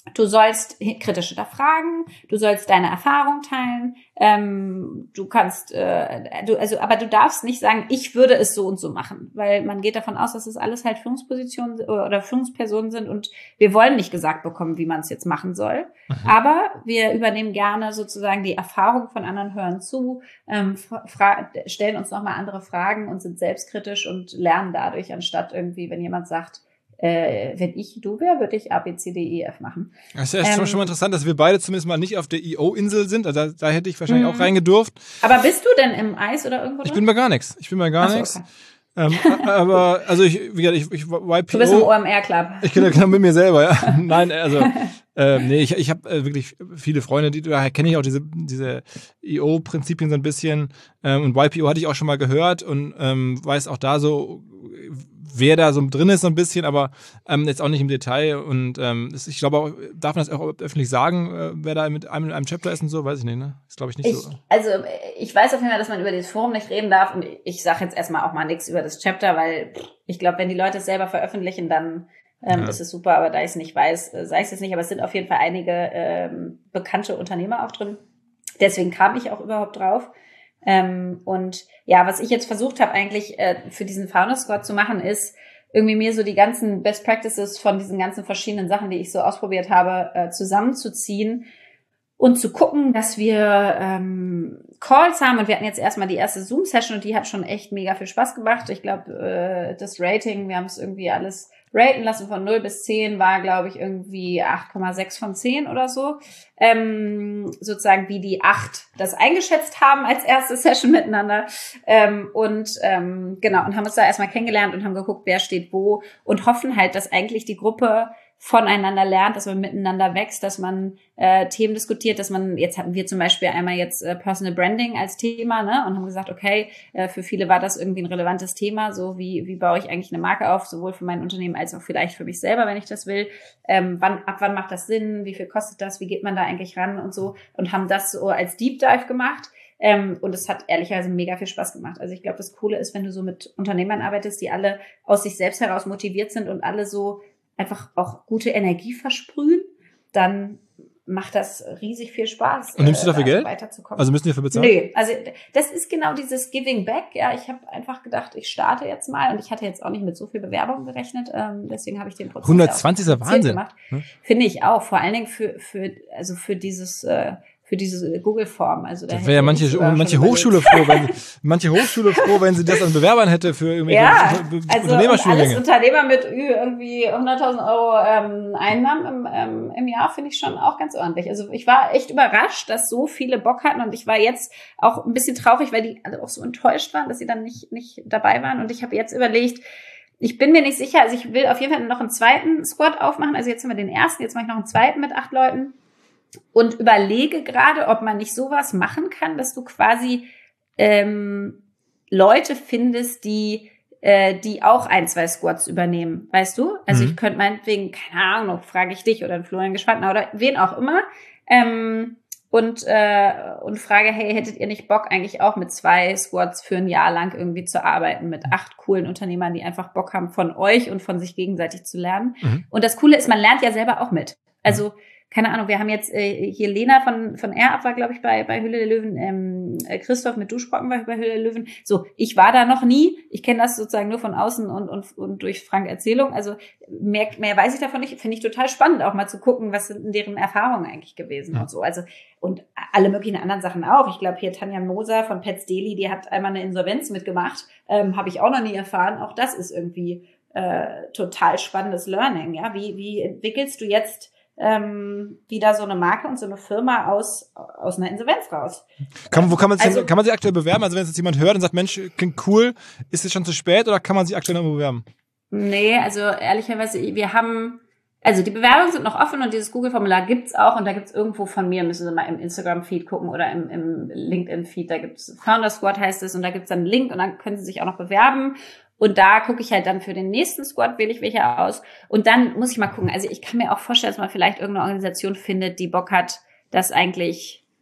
Du sollst kritisch hinterfragen, du sollst deine Erfahrung teilen, ähm, du kannst, äh, du, also, aber du darfst nicht sagen, ich würde es so und so machen, weil man geht davon aus, dass es alles halt Führungspositionen oder Führungspersonen sind und wir wollen nicht gesagt bekommen, wie man es jetzt machen soll. Mhm. Aber wir übernehmen gerne sozusagen die Erfahrung von anderen, hören zu, ähm, fra- stellen uns nochmal andere Fragen und sind selbstkritisch und lernen dadurch, anstatt irgendwie, wenn jemand sagt, Äh, wenn ich du wäre, würde ich A, B, C, D, E, F machen. Das ist ja ähm, schon mal interessant, dass wir beide zumindest mal nicht auf der I O-Insel sind. Also da, da hätte ich wahrscheinlich auch reingedurft. Aber bist du denn im Eis oder irgendwo drin? Ich bin bei gar nichts. Ich bin bei gar Ach so, nichts. okay. Ähm, aber, also ich, wie gesagt, ich, ich Y P O. Du bist im O M R-Club. Ich kenne genau mit mir selber, ja. Nein, also, ähm, nee, ich, ich habe äh, wirklich viele Freunde, die, daher kenne ich auch diese, diese I O-Prinzipien so ein bisschen. Ähm, und Y P O hatte ich auch schon mal gehört und ähm, weiß auch da so, wer da so drin ist so ein bisschen, aber ähm, jetzt auch nicht im Detail. Und ähm, das, ich glaube auch, darf man das auch öffentlich sagen, äh, wer da mit einem, einem Chapter ist und so, weiß ich nicht, ne? Das glaube ich nicht ich, so. Also ich weiß auf jeden Fall, dass man über dieses Forum nicht reden darf und ich sage jetzt erstmal auch mal nichts über das Chapter, weil ich glaube, wenn die Leute es selber veröffentlichen, dann ähm, ja. ist es super, aber da ich es nicht weiß, äh, sage ich es jetzt nicht, aber es sind auf jeden Fall einige ähm, bekannte Unternehmer auch drin. Deswegen kam ich auch überhaupt drauf. Ähm, und ja, was ich jetzt versucht habe eigentlich äh, für diesen Founder Squad zu machen, ist irgendwie mir so die ganzen Best Practices von diesen ganzen verschiedenen Sachen, die ich so ausprobiert habe, äh, zusammenzuziehen und zu gucken, dass wir ähm, Calls haben. Und wir hatten jetzt erstmal die erste Zoom-Session und die hat schon echt mega viel Spaß gemacht. Ich glaube, äh, das Rating, wir haben es irgendwie alles raten lassen von null bis zehn, war, glaube ich, irgendwie acht Komma sechs von zehn oder so. Ähm, sozusagen wie die acht das eingeschätzt haben als erste Session miteinander. Ähm, und ähm, genau, und haben uns da erstmal kennengelernt und haben geguckt, wer steht wo und hoffen halt, dass eigentlich die Gruppe voneinander lernt, dass man miteinander wächst, dass man äh, Themen diskutiert, dass man, jetzt hatten wir zum Beispiel einmal jetzt äh, Personal Branding als Thema, ne, und haben gesagt, okay, äh, für viele war das irgendwie ein relevantes Thema, so wie wie baue ich eigentlich eine Marke auf, sowohl für mein Unternehmen als auch vielleicht für mich selber, wenn ich das will, ähm, wann ab wann macht das Sinn, wie viel kostet das, wie geht man da eigentlich ran und so, und haben das so als Deep Dive gemacht. Ähm, und es hat ehrlicherweise mega viel Spaß gemacht. Also ich glaube, das Coole ist, wenn du so mit Unternehmern arbeitest, die alle aus sich selbst heraus motiviert sind und alle so einfach auch gute Energie versprühen, dann macht das riesig viel Spaß. Und nimmst du dafür da Geld? Weiterzukommen. Also müssen die dafür bezahlen? Nee, also das ist genau dieses Giving Back. Ja, ich habe einfach gedacht, ich starte jetzt mal und ich hatte jetzt auch nicht mit so viel Bewerbung gerechnet, ähm, deswegen habe ich den Prozess hundertzwanzig ist ja Wahnsinn gemacht. Hm? Finde ich auch, vor allen Dingen für für also für dieses äh, für diese Google-Form. Also da wäre ja manche, manche Hochschule froh, wenn manche Hochschule froh, wenn sie das an Bewerbern hätte für irgendwelche ja, Be- Be- also Unternehmerstudiengänge. Alles Unternehmer mit irgendwie hunderttausend Euro ähm, Einnahmen im, ähm, im Jahr finde ich schon auch ganz ordentlich. Also ich war echt überrascht, dass so viele Bock hatten und ich war jetzt auch ein bisschen traurig, weil die alle auch so enttäuscht waren, dass sie dann nicht nicht dabei waren und ich habe jetzt überlegt, ich bin mir nicht sicher, also ich will auf jeden Fall noch einen zweiten Squad aufmachen, also jetzt haben wir den ersten, jetzt mache ich noch einen zweiten mit acht Leuten. Und überlege gerade, ob man nicht sowas machen kann, dass du quasi ähm, Leute findest, die äh, die auch ein, zwei Squads übernehmen, weißt du? Also mhm. ich könnte meinetwegen, keine Ahnung, frage ich dich oder einen Florian Geschwantner oder wen auch immer ähm, und äh, und frage, hey, hättet ihr nicht Bock eigentlich auch mit zwei Squads für ein Jahr lang irgendwie zu arbeiten, mit acht coolen Unternehmern, die einfach Bock haben, von euch und von sich gegenseitig zu lernen. Mhm. Und das Coole ist, man lernt ja selber auch mit. Also keine Ahnung, wir haben jetzt äh, hier Lena von von Air Up war, glaube ich, bei bei Höhle der Löwen, ähm, Christoph mit Duschbrocken war bei Höhle der Löwen. So, ich war da noch nie. Ich kenne das sozusagen nur von außen und und und durch Frank Erzählung. Also mehr mehr weiß ich davon nicht. Finde ich total spannend, auch mal zu gucken, was sind deren Erfahrungen eigentlich gewesen ja. und so. Also und alle möglichen anderen Sachen auch. Ich glaube hier Tanja Moser von Pets Daily, die hat einmal eine Insolvenz mitgemacht. Ähm, habe ich auch noch nie erfahren. Auch das ist irgendwie äh, total spannendes Learning. Ja, wie wie entwickelst du jetzt ähm, wieder so eine Marke und so eine Firma aus aus einer Insolvenz raus. Kann, wo kann man sich also, kann man sich aktuell bewerben? Also wenn jetzt jemand hört und sagt, Mensch, klingt cool, ist es schon zu spät oder kann man sich aktuell noch bewerben? Nee, also ehrlicherweise, wir haben, also die Bewerbungen sind noch offen und dieses Google-Formular gibt's auch und da gibt's irgendwo von mir, müssen Sie mal im Instagram-Feed gucken oder im, im LinkedIn-Feed, da gibt's Founder Squad heißt es und da gibt's dann einen Link und dann können Sie sich auch noch bewerben. Und da gucke ich halt dann für den nächsten Squad, wähle ich welche aus. Und dann muss ich mal gucken. Also ich kann mir auch vorstellen, dass man vielleicht irgendeine Organisation findet, die Bock hat, das eigentlich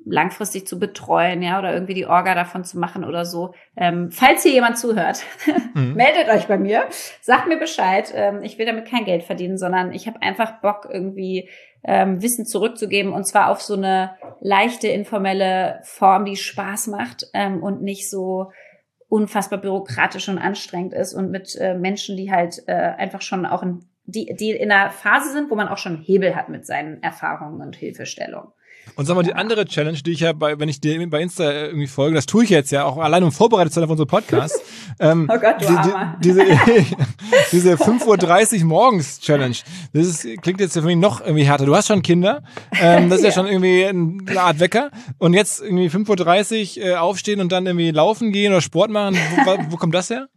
langfristig zu betreuen, ja, oder irgendwie die Orga davon zu machen oder so. Ähm, falls hier jemand zuhört, mhm. meldet euch bei mir, sagt mir Bescheid. Ähm, ich will damit kein Geld verdienen, sondern ich habe einfach Bock, irgendwie ähm, Wissen zurückzugeben, und zwar auf so eine leichte, informelle Form, die Spaß macht ähm, und nicht so unfassbar bürokratisch und anstrengend ist, und mit äh, Menschen, die halt äh, einfach schon auch in, die, die in einer Phase sind, wo man auch schon Hebel hat mit seinen Erfahrungen und Hilfestellungen. Und sag mal, die andere Challenge, die ich ja bei, wenn ich dir bei Insta irgendwie folge, das tue ich jetzt ja auch allein, um vorbereitet zu sein auf unseren Podcast. ähm, oh Gott, du die, Armer. Die, diese diese fünf Uhr dreißig morgens Challenge, das ist, klingt jetzt für mich noch irgendwie härter. Du hast schon Kinder, ähm, das ist ja. ja schon irgendwie eine Art Wecker. Und jetzt irgendwie fünf Uhr dreißig äh, aufstehen und dann irgendwie laufen gehen oder Sport machen. Wo, wo kommt das her?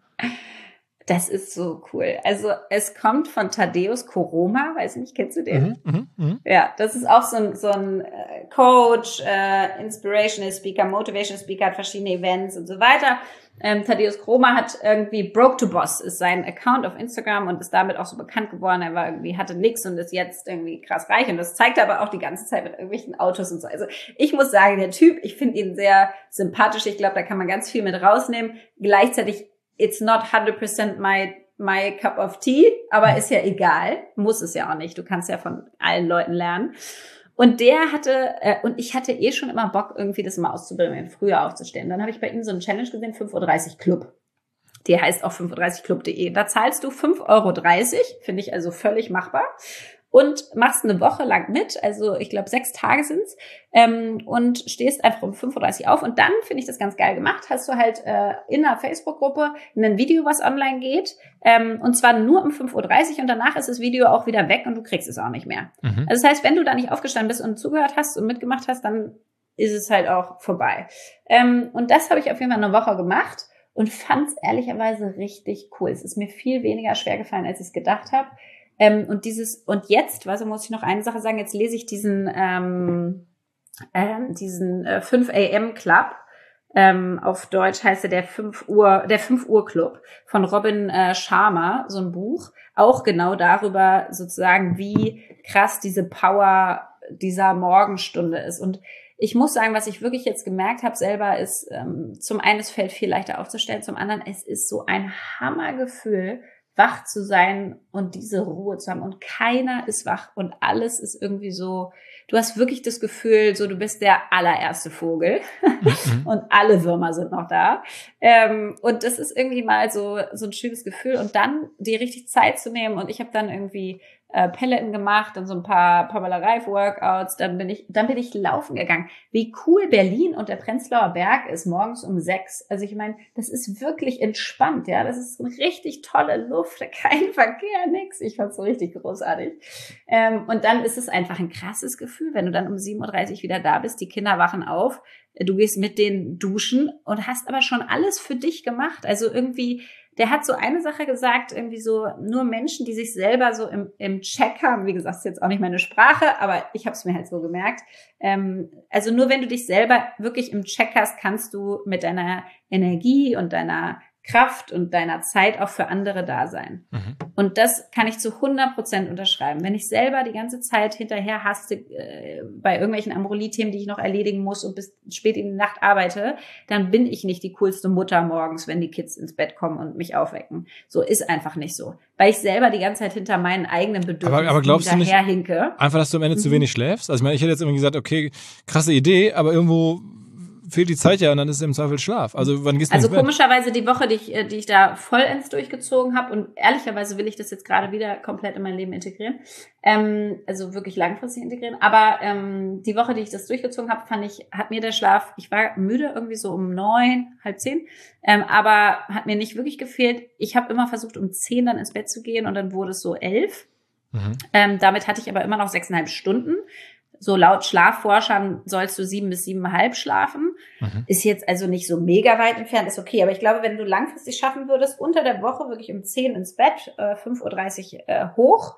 Das ist so cool. Also es kommt von Tadeusz Koroma, weiß nicht, kennst du den? Mhm, mh, ja, das ist auch so ein, so ein Coach, äh, Inspirational Speaker, Motivational Speaker, hat verschiedene Events und so weiter. Ähm, Tadeusz Koroma hat irgendwie Broke to Boss, ist sein Account auf Instagram, und ist damit auch so bekannt geworden. Er war irgendwie, hatte nix und ist jetzt irgendwie krass reich, und das zeigt er aber auch die ganze Zeit mit irgendwelchen Autos und so. Also ich muss sagen, der Typ, ich finde ihn sehr sympathisch. Ich glaube, da kann man ganz viel mit rausnehmen. Gleichzeitig it's not one hundred percent my, my cup of tea, aber ist ja egal. Muss es ja auch nicht. Du kannst ja von allen Leuten lernen. Und der hatte, äh, und ich hatte eh schon immer Bock, irgendwie das mal auszuprobieren, früher aufzustehen. Dann habe ich bei ihm so eine Challenge gesehen, fünf Uhr dreißig Club. Die heißt auch fünf Uhr dreißig club punkt de. Da zahlst du fünf Euro dreißig, finde ich also völlig machbar. Und machst eine Woche lang mit, also ich glaube sechs Tage sind's, ähm, und stehst einfach um fünf Uhr dreißig auf. Und dann, finde ich das ganz geil gemacht, hast du halt äh, in einer Facebook-Gruppe ein Video, was online geht, ähm, und zwar nur um fünf Uhr dreißig, und danach ist das Video auch wieder weg und du kriegst es auch nicht mehr. Mhm. Also das heißt, wenn du da nicht aufgestanden bist und zugehört hast und mitgemacht hast, dann ist es halt auch vorbei. Ähm, und das habe ich auf jeden Fall eine Woche gemacht und fand es ehrlicherweise richtig cool. Es ist mir viel weniger schwer gefallen, als ich es gedacht habe. Ähm, und dieses, und jetzt, also muss ich noch eine Sache sagen, jetzt lese ich diesen, ähm, ähm, diesen äh, fünf A M Club, ähm, auf Deutsch heißt er der fünf Uhr, der fünf Uhr Club von Robin äh, Sharma, so ein Buch, auch genau darüber sozusagen, wie krass diese Power dieser Morgenstunde ist. Und ich muss sagen, was ich wirklich jetzt gemerkt habe selber, ist, ähm, zum einen, es fällt viel leichter aufzustellen, zum anderen, es ist so ein Hammergefühl, wach zu sein und diese Ruhe zu haben, und keiner ist wach und alles ist irgendwie so, du hast wirklich das Gefühl, so du bist der allererste Vogel mhm. und alle Würmer sind noch da, ähm, und das ist irgendwie mal so so ein schönes Gefühl, und dann die richtig Zeit zu nehmen, und ich habe dann irgendwie äh, Peloton gemacht und so ein paar Pamela Reif Workouts, dann bin ich dann bin ich laufen gegangen. Wie cool Berlin und der Prenzlauer Berg ist morgens um sechs. Also ich meine, das ist wirklich entspannt, ja, das ist eine richtig tolle Luft, kein Verkehr, nix. Ich fand's so richtig großartig. Ähm, und dann ist es einfach ein krasses Gefühl, wenn du dann um sieben Uhr dreißig wieder da bist, die Kinder wachen auf, du gehst mit denen duschen und hast aber schon alles für dich gemacht. Also irgendwie, der hat so eine Sache gesagt, irgendwie so, nur Menschen, die sich selber so im, im Check haben, wie gesagt, ist jetzt auch nicht meine Sprache, aber ich habe es mir halt so gemerkt, ähm, also nur wenn du dich selber wirklich im Check hast, kannst du mit deiner Energie und deiner Kraft und deiner Zeit auch für andere da sein. Mhm. Und das kann ich zu hundert Prozent unterschreiben. Wenn ich selber die ganze Zeit hinterher haste äh, bei irgendwelchen Amorelie-Themen, die ich noch erledigen muss und bis spät in die Nacht arbeite, dann bin ich nicht die coolste Mutter morgens, wenn die Kids ins Bett kommen und mich aufwecken. So ist einfach nicht so. Weil ich selber die ganze Zeit hinter meinen eigenen Bedürfnissen aber, aber glaubst du nicht hinke. Einfach, dass du am Ende mhm. zu wenig schläfst? Also ich meine, ich hätte jetzt irgendwie gesagt, okay, krasse Idee, aber irgendwo fehlt die Zeit ja, und dann ist es im Zweifel Schlaf. Also wann gehst du Also ins Bett? Komischerweise die Woche, die ich, die ich da vollends durchgezogen habe, und ehrlicherweise will ich das jetzt gerade wieder komplett in mein Leben integrieren, ähm, also wirklich langfristig integrieren, aber ähm, die Woche, die ich das durchgezogen habe, fand ich, hat mir der Schlaf, ich war müde irgendwie so um neun, halb zehn, ähm, aber hat mir nicht wirklich gefehlt. Ich habe immer versucht, um zehn dann ins Bett zu gehen, und dann wurde es so elf. Mhm. Ähm, damit hatte ich aber immer noch sechseinhalb Stunden. So laut Schlafforschern sollst du sieben bis siebeneinhalb schlafen. Mhm. Ist jetzt also nicht so mega weit entfernt, ist okay. Aber ich glaube, wenn du langfristig schaffen würdest, unter der Woche wirklich um zehn ins Bett, äh, fünf Uhr dreißig äh, hoch,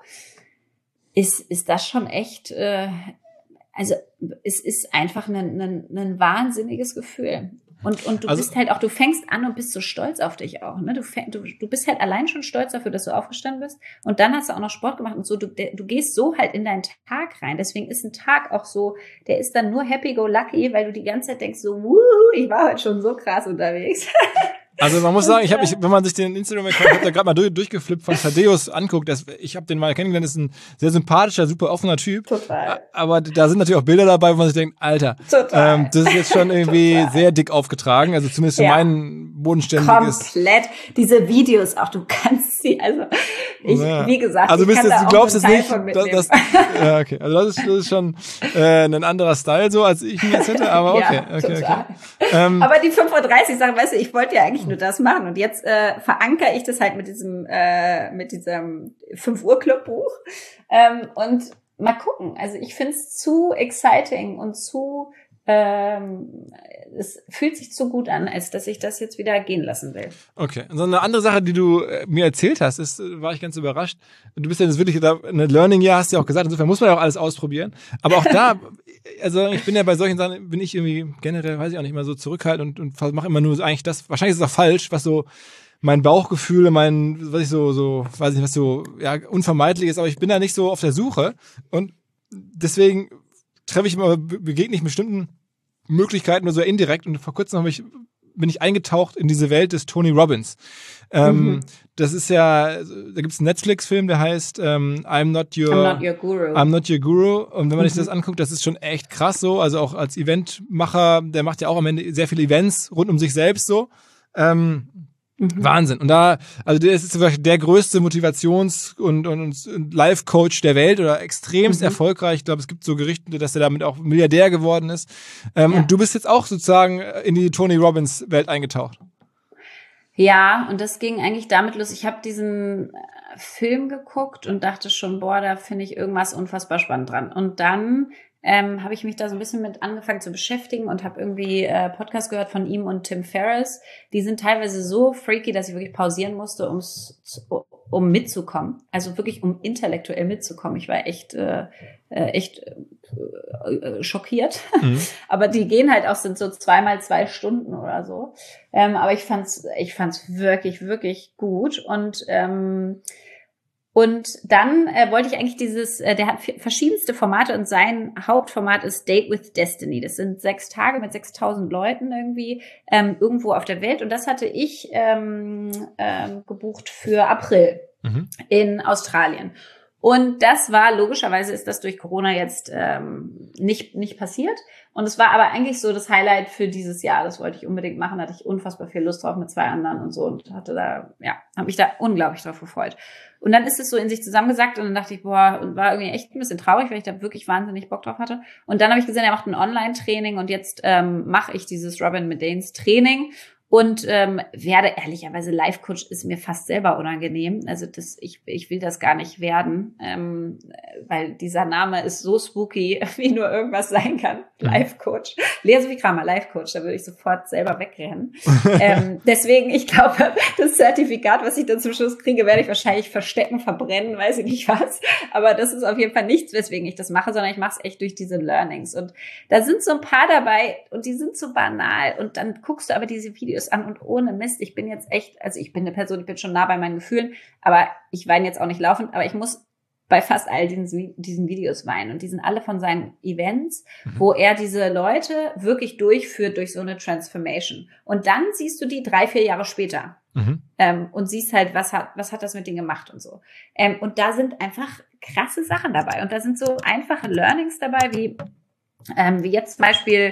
ist ist das schon echt, äh, also es ist einfach ein, ein, ein wahnsinniges Gefühl. Und, und du Also- bist halt auch, du fängst an und bist so stolz auf dich auch. Ne? Du, fäng, du, du bist halt allein schon stolz dafür, dass du aufgestanden bist. Und dann hast du auch noch Sport gemacht und so. Du, der, du gehst so halt in deinen Tag rein. Deswegen ist ein Tag auch so, der ist dann nur happy-go-lucky, weil du die ganze Zeit denkst so, wuhu, ich war heute schon so krass unterwegs. Also man muss sagen, ich habe, ich, wenn man sich den Instagram-Account, ich habe da gerade mal durch, durchgeflippt, von Thaddeus anguckt, das, ich habe den mal kennengelernt, ist ein sehr sympathischer, super offener Typ. Total. Aber da sind natürlich auch Bilder dabei, wo man sich denkt, Alter, Total. ähm, das ist jetzt schon irgendwie Total. sehr dick aufgetragen, also zumindest für Ja. mein bodenständiges. Komplett. Diese Videos auch, du kannst sie, also ich, Ja. wie gesagt, Also ich bist kann jetzt, da du auch glaubst einen es Teil nicht, von dass, mitnehmen. das, ja, okay, also das ist, das ist schon äh, ein anderer Style so, als ich ihn jetzt hätte, aber okay, Ja, okay, total. okay. Ähm, Aber die fünf Uhr dreißig Sachen, weißt du, ich wollte ja eigentlich nur das machen und jetzt äh, verankere ich das halt mit diesem äh, mit diesem fünf Uhr Club Buch ähm, und mal gucken. Also ich finde es zu exciting und zu ähm, es fühlt sich zu gut an, als dass ich das jetzt wieder gehen lassen will. Okay. Und so eine andere Sache, die du äh, mir erzählt hast, ist, äh, war ich ganz überrascht. Du bist ja jetzt wirklich da, eine Learning Jahr, hast du ja auch gesagt, insofern muss man ja auch alles ausprobieren. Aber auch da, also ich bin ja bei solchen Sachen, bin ich irgendwie generell, weiß ich auch nicht, mal so zurückhaltend und, und mache immer nur so eigentlich das, wahrscheinlich ist es auch falsch, was so mein Bauchgefühl, mein, was ich so, so, weiß nicht, was so, ja, unvermeidlich ist, aber ich bin da nicht so auf der Suche und deswegen treffe ich immer, begegne ich bestimmten Möglichkeiten nur so indirekt und vor kurzem habe ich, bin ich eingetaucht in diese Welt des Tony Robbins. Ähm, Mhm. Das ist ja, da gibt es einen Netflix-Film, der heißt ähm, I'm Not Your, I'm not your guru. I'm Not Your Guru. Und wenn man Mhm. sich das anguckt, das ist schon echt krass so. Also auch als Eventmacher, der macht ja auch am Ende sehr viele Events rund um sich selbst so. Ähm, Mhm. Wahnsinn. Und da, also der ist zum Beispiel der größte Motivations- und, und, und Life-Coach der Welt oder extremst Mhm. erfolgreich. Ich glaube, es gibt so Gerüchte, dass er damit auch Milliardär geworden ist. Ähm, Ja. Und du bist jetzt auch sozusagen in die Tony Robbins-Welt eingetaucht. Ja, und das ging eigentlich damit los. Ich habe diesen äh, Film geguckt und dachte schon, boah, da finde ich irgendwas unfassbar spannend dran. Und dann ähm, habe ich mich da so ein bisschen mit angefangen zu beschäftigen und habe irgendwie äh, Podcast gehört von ihm und Tim Ferriss. Die sind teilweise so freaky, dass ich wirklich pausieren musste, um's zu, um mitzukommen. Also wirklich, um intellektuell mitzukommen. Ich war echt, äh, äh, echt äh, äh, schockiert. Mhm. Aber die gehen halt auch, sind so zweimal zwei Stunden oder so. Ähm, aber ich fand's, ich fand's wirklich, wirklich gut. Und ähm, und dann äh, wollte ich eigentlich dieses, äh, der hat verschiedenste Formate und sein Hauptformat ist Date with Destiny. Das sind sechs Tage mit sechstausend Leuten irgendwie ähm, irgendwo auf der Welt. Und das hatte ich ähm, ähm, gebucht für April Mhm. in Australien. Und das war, logischerweise ist das durch Corona jetzt ähm, nicht nicht passiert. Und es war aber eigentlich so das Highlight für dieses Jahr. Das wollte ich unbedingt machen, hatte ich unfassbar viel Lust drauf mit zwei anderen und so und hatte da, ja, habe mich da unglaublich drauf gefreut. Und dann ist es so in sich zusammengesackt und dann dachte ich, boah, und war irgendwie echt ein bisschen traurig, weil ich da wirklich wahnsinnig Bock drauf hatte. Und dann habe ich gesehen, er macht ein Online-Training und jetzt ähm, mache ich dieses Robin Medanes Training. Und ähm, werde ehrlicherweise Life-Coach ist mir fast selber unangenehm. Also das, ich, ich will das gar nicht werden, ähm, weil dieser Name ist so spooky, wie nur irgendwas sein kann. Life-Coach. Lea Sophie Kramer, Life-Coach, da würde ich sofort selber wegrennen. ähm, deswegen, ich glaube, das Zertifikat, was ich dann zum Schluss kriege, werde ich wahrscheinlich verstecken, verbrennen, weiß ich nicht was. Aber das ist auf jeden Fall nichts, weswegen ich das mache, sondern ich mache es echt durch diese Learnings. Und da sind so ein paar dabei und die sind so banal. Und dann guckst du aber diese Videos an und ohne Mist, ich bin jetzt echt, also ich bin eine Person, ich bin schon nah bei meinen Gefühlen, aber ich weine jetzt auch nicht laufend, aber ich muss bei fast all diesen, diesen Videos weinen und die sind alle von seinen Events, mhm. wo er diese Leute wirklich durchführt durch so eine Transformation. Und dann siehst du die drei, vier Jahre später mhm. ähm, und siehst halt, was hat, was hat das mit denen gemacht und so. Ähm, und da sind einfach krasse Sachen dabei und da sind so einfache Learnings dabei, wie, ähm, wie jetzt zum Beispiel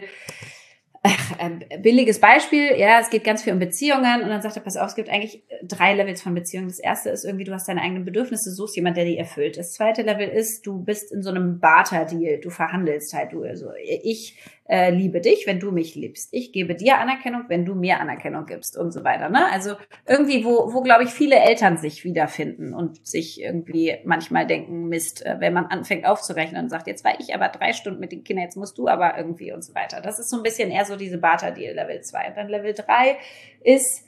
Ach, ein billiges Beispiel, ja, es geht ganz viel um Beziehungen und dann sagt er, pass auf, es gibt eigentlich drei Levels von Beziehungen. Das erste ist irgendwie, du hast deine eigenen Bedürfnisse, du suchst jemanden, der die erfüllt. Das zweite Level ist, du bist in so einem Barter-Deal, du verhandelst halt, du, also ich äh, liebe dich, wenn du mich liebst. Ich gebe dir Anerkennung, wenn du mir Anerkennung gibst und so weiter, ne? Also irgendwie, wo, wo glaube ich, viele Eltern sich wiederfinden und sich irgendwie manchmal denken, Mist, wenn man anfängt aufzurechnen und sagt, jetzt war ich aber drei Stunden mit den Kindern, jetzt musst du aber irgendwie und so weiter. Das ist so ein bisschen eher so diese Barter-Deal, Level zwei. Und dann Level drei ist,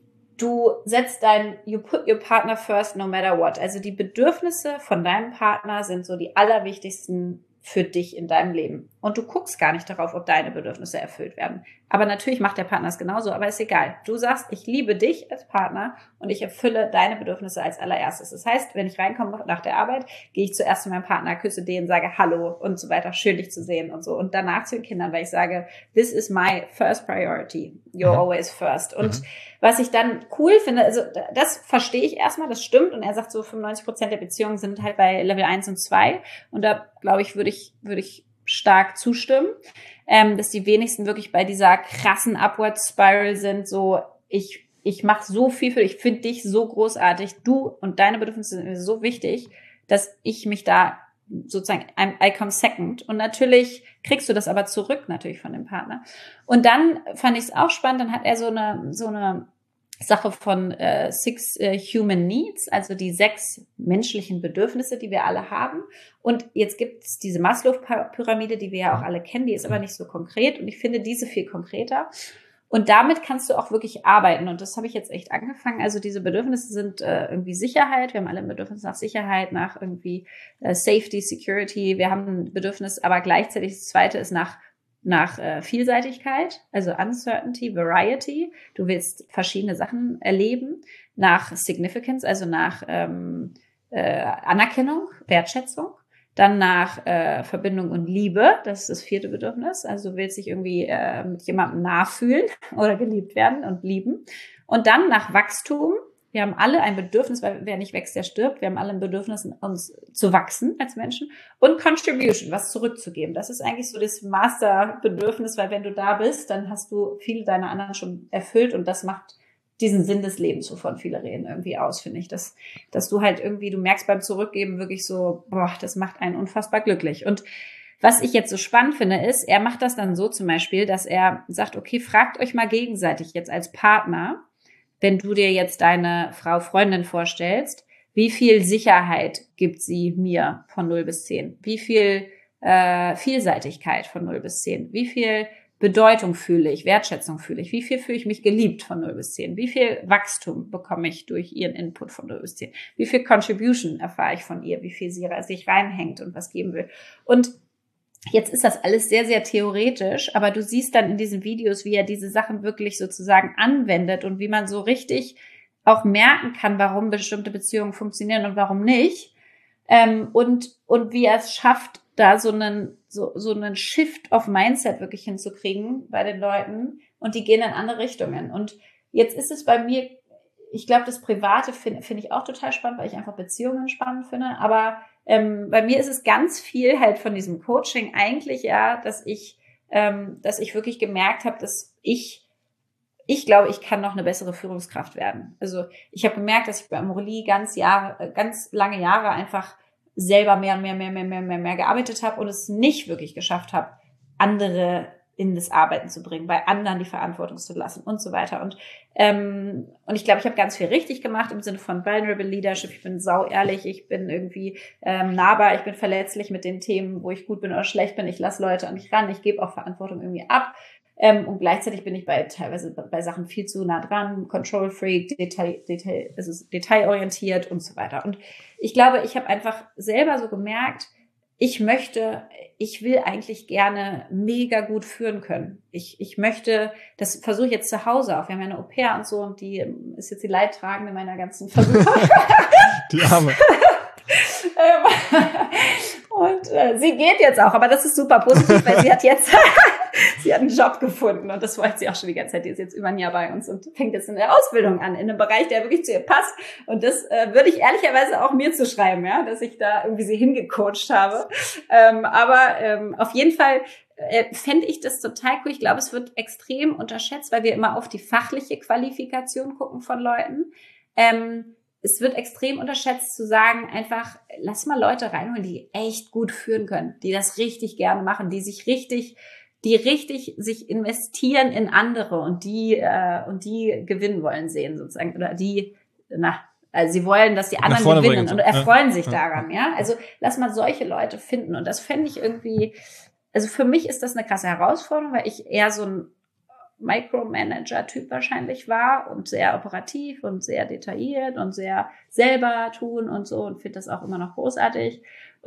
du setzt dein, you put your partner first no matter what. Also die Bedürfnisse von deinem Partner sind so die allerwichtigsten für dich in deinem Leben. Und du guckst gar nicht darauf, ob deine Bedürfnisse erfüllt werden. Aber natürlich macht der Partner es genauso, aber ist egal. Du sagst, ich liebe dich als Partner und ich erfülle deine Bedürfnisse als allererstes. Das heißt, wenn ich reinkomme nach der Arbeit, gehe ich zuerst zu meinem Partner, küsse den, sage Hallo und so weiter, schön dich zu sehen und so. Und danach zu den Kindern, weil ich sage, this is my first priority. You're Mhm. always first. Und Mhm. was ich dann cool finde, also das verstehe ich erstmal, das stimmt. Und er sagt so, fünfundneunzig Prozent der Beziehungen sind halt bei Level eins und zwei. Und da, glaube ich, würde ich, würde ich stark zustimmen, ähm, dass die wenigsten wirklich bei dieser krassen Upward Spiral sind, so ich, ich mache so viel für dich, ich finde dich so großartig, du und deine Bedürfnisse sind mir so wichtig, dass ich mich da sozusagen, I come second. Und natürlich kriegst du das aber zurück natürlich von dem Partner. Und dann fand ich es auch spannend, dann hat er so eine, so eine Sache von äh, Six äh, Human Needs, also die sechs menschlichen Bedürfnisse, die wir alle haben. Und jetzt gibt es diese Maslow-Pyramide, die wir ja auch alle kennen, die ist aber nicht so konkret. Und ich finde diese viel konkreter. Und damit kannst du auch wirklich arbeiten. Und das habe ich jetzt echt angefangen. Also diese Bedürfnisse sind äh, irgendwie Sicherheit. Wir haben alle ein Bedürfnis nach Sicherheit, nach irgendwie äh, Safety, Security. Wir haben ein Bedürfnis, aber gleichzeitig das zweite ist nach nach äh, Vielseitigkeit, also Uncertainty, Variety. Du willst verschiedene Sachen erleben. Nach Significance, also nach ähm, äh, Anerkennung, Wertschätzung. Dann nach äh, Verbindung und Liebe, das ist das vierte Bedürfnis. Also du willst dich irgendwie äh, mit jemandem nachfühlen oder geliebt werden und lieben. Und dann nach Wachstum. Wir haben alle ein Bedürfnis, weil wer nicht wächst, der stirbt. Wir haben alle ein Bedürfnis, uns zu wachsen als Menschen. Und Contribution, was zurückzugeben. Das ist eigentlich so das Masterbedürfnis, weil wenn du da bist, dann hast du viele deiner anderen schon erfüllt und das macht diesen Sinn des Lebens, wovon viele reden, irgendwie aus, finde ich. Dass, dass du halt irgendwie, du merkst beim Zurückgeben wirklich so, boah, das macht einen unfassbar glücklich. Und was ich jetzt so spannend finde, ist, er macht das dann so zum Beispiel, dass er sagt, okay, fragt euch mal gegenseitig jetzt als Partner, wenn du dir jetzt deine Frau, Freundin vorstellst, wie viel Sicherheit gibt sie mir von null bis zehn? Wie viel äh, Vielseitigkeit von null bis zehn? Wie viel Bedeutung fühle ich, Wertschätzung fühle ich? Wie viel fühle ich mich geliebt von null bis zehn? Wie viel Wachstum bekomme ich durch ihren Input von null bis zehn? Wie viel Contribution erfahre ich von ihr? Wie viel sie sich reinhängt und was geben will? Und jetzt ist das alles sehr, sehr theoretisch, aber du siehst dann in diesen Videos, wie er diese Sachen wirklich sozusagen anwendet und wie man so richtig auch merken kann, warum bestimmte Beziehungen funktionieren und warum nicht. Ähm, und, und wie er es schafft, da so einen, so, so einen Shift of Mindset wirklich hinzukriegen bei den Leuten und die gehen in andere Richtungen. Und jetzt ist es bei mir, ich glaube, das Private finde find ich auch total spannend, weil ich einfach Beziehungen spannend finde, aber Ähm, bei mir ist es ganz viel halt von diesem Coaching eigentlich, ja, dass ich, ähm, dass ich wirklich gemerkt habe, dass ich, ich glaube, ich kann noch eine bessere Führungskraft werden. Also ich habe gemerkt, dass ich bei Amorelie ganz Jahre, ganz lange Jahre einfach selber mehr und mehr, mehr, mehr, mehr, mehr, mehr gearbeitet habe und es nicht wirklich geschafft habe, andere in das Arbeiten zu bringen, bei anderen die Verantwortung zu lassen und so weiter. Und ähm, und ich glaube, ich habe ganz viel richtig gemacht im Sinne von Vulnerable Leadership. Ich bin sau ehrlich, ich bin irgendwie ähm, nahbar, ich bin verletzlich mit den Themen, wo ich gut bin oder schlecht bin. Ich lasse Leute an mich ran, ich gebe auch Verantwortung irgendwie ab. Ähm, und gleichzeitig bin ich bei teilweise bei Sachen viel zu nah dran, Control Freak, Detail, Detail, es ist detailorientiert und so weiter. Und ich glaube, ich habe einfach selber so gemerkt, ich möchte, ich will eigentlich gerne mega gut führen können. Ich, ich möchte, das versuche ich jetzt zu Hause auch. Wir haben ja eine Au-pair und so und die ist jetzt die Leidtragende meiner ganzen Versuche. Die Arme. Und äh, sie geht jetzt auch, aber das ist super positiv, weil sie hat jetzt, sie hat einen Job gefunden und das wollte sie auch schon die ganze Zeit. Die ist jetzt über ein Jahr bei uns und fängt jetzt in der Ausbildung an, in einem Bereich, der wirklich zu ihr passt. Und das äh, würde ich ehrlicherweise auch mir zuschreiben, ja, dass ich da irgendwie sie hingecoacht habe. Ähm, aber ähm, auf jeden Fall äh, fände ich das total cool. Ich glaube, es wird extrem unterschätzt, weil wir immer auf die fachliche Qualifikation gucken von Leuten. Ähm, Es wird extrem unterschätzt zu sagen, einfach, lass mal Leute reinholen, die echt gut führen können, die das richtig gerne machen, die sich richtig, die richtig sich investieren in andere und die, äh, und die gewinnen wollen sehen sozusagen, oder die, na, also sie wollen, dass die anderen gewinnen und erfreuen ja. sich daran, ja. Also lass mal solche Leute finden und das fände ich irgendwie, also für mich ist das eine krasse Herausforderung, weil ich eher so ein Micromanager-Typ wahrscheinlich war und sehr operativ und sehr detailliert und sehr selber tun und so und finde das auch immer noch großartig. Und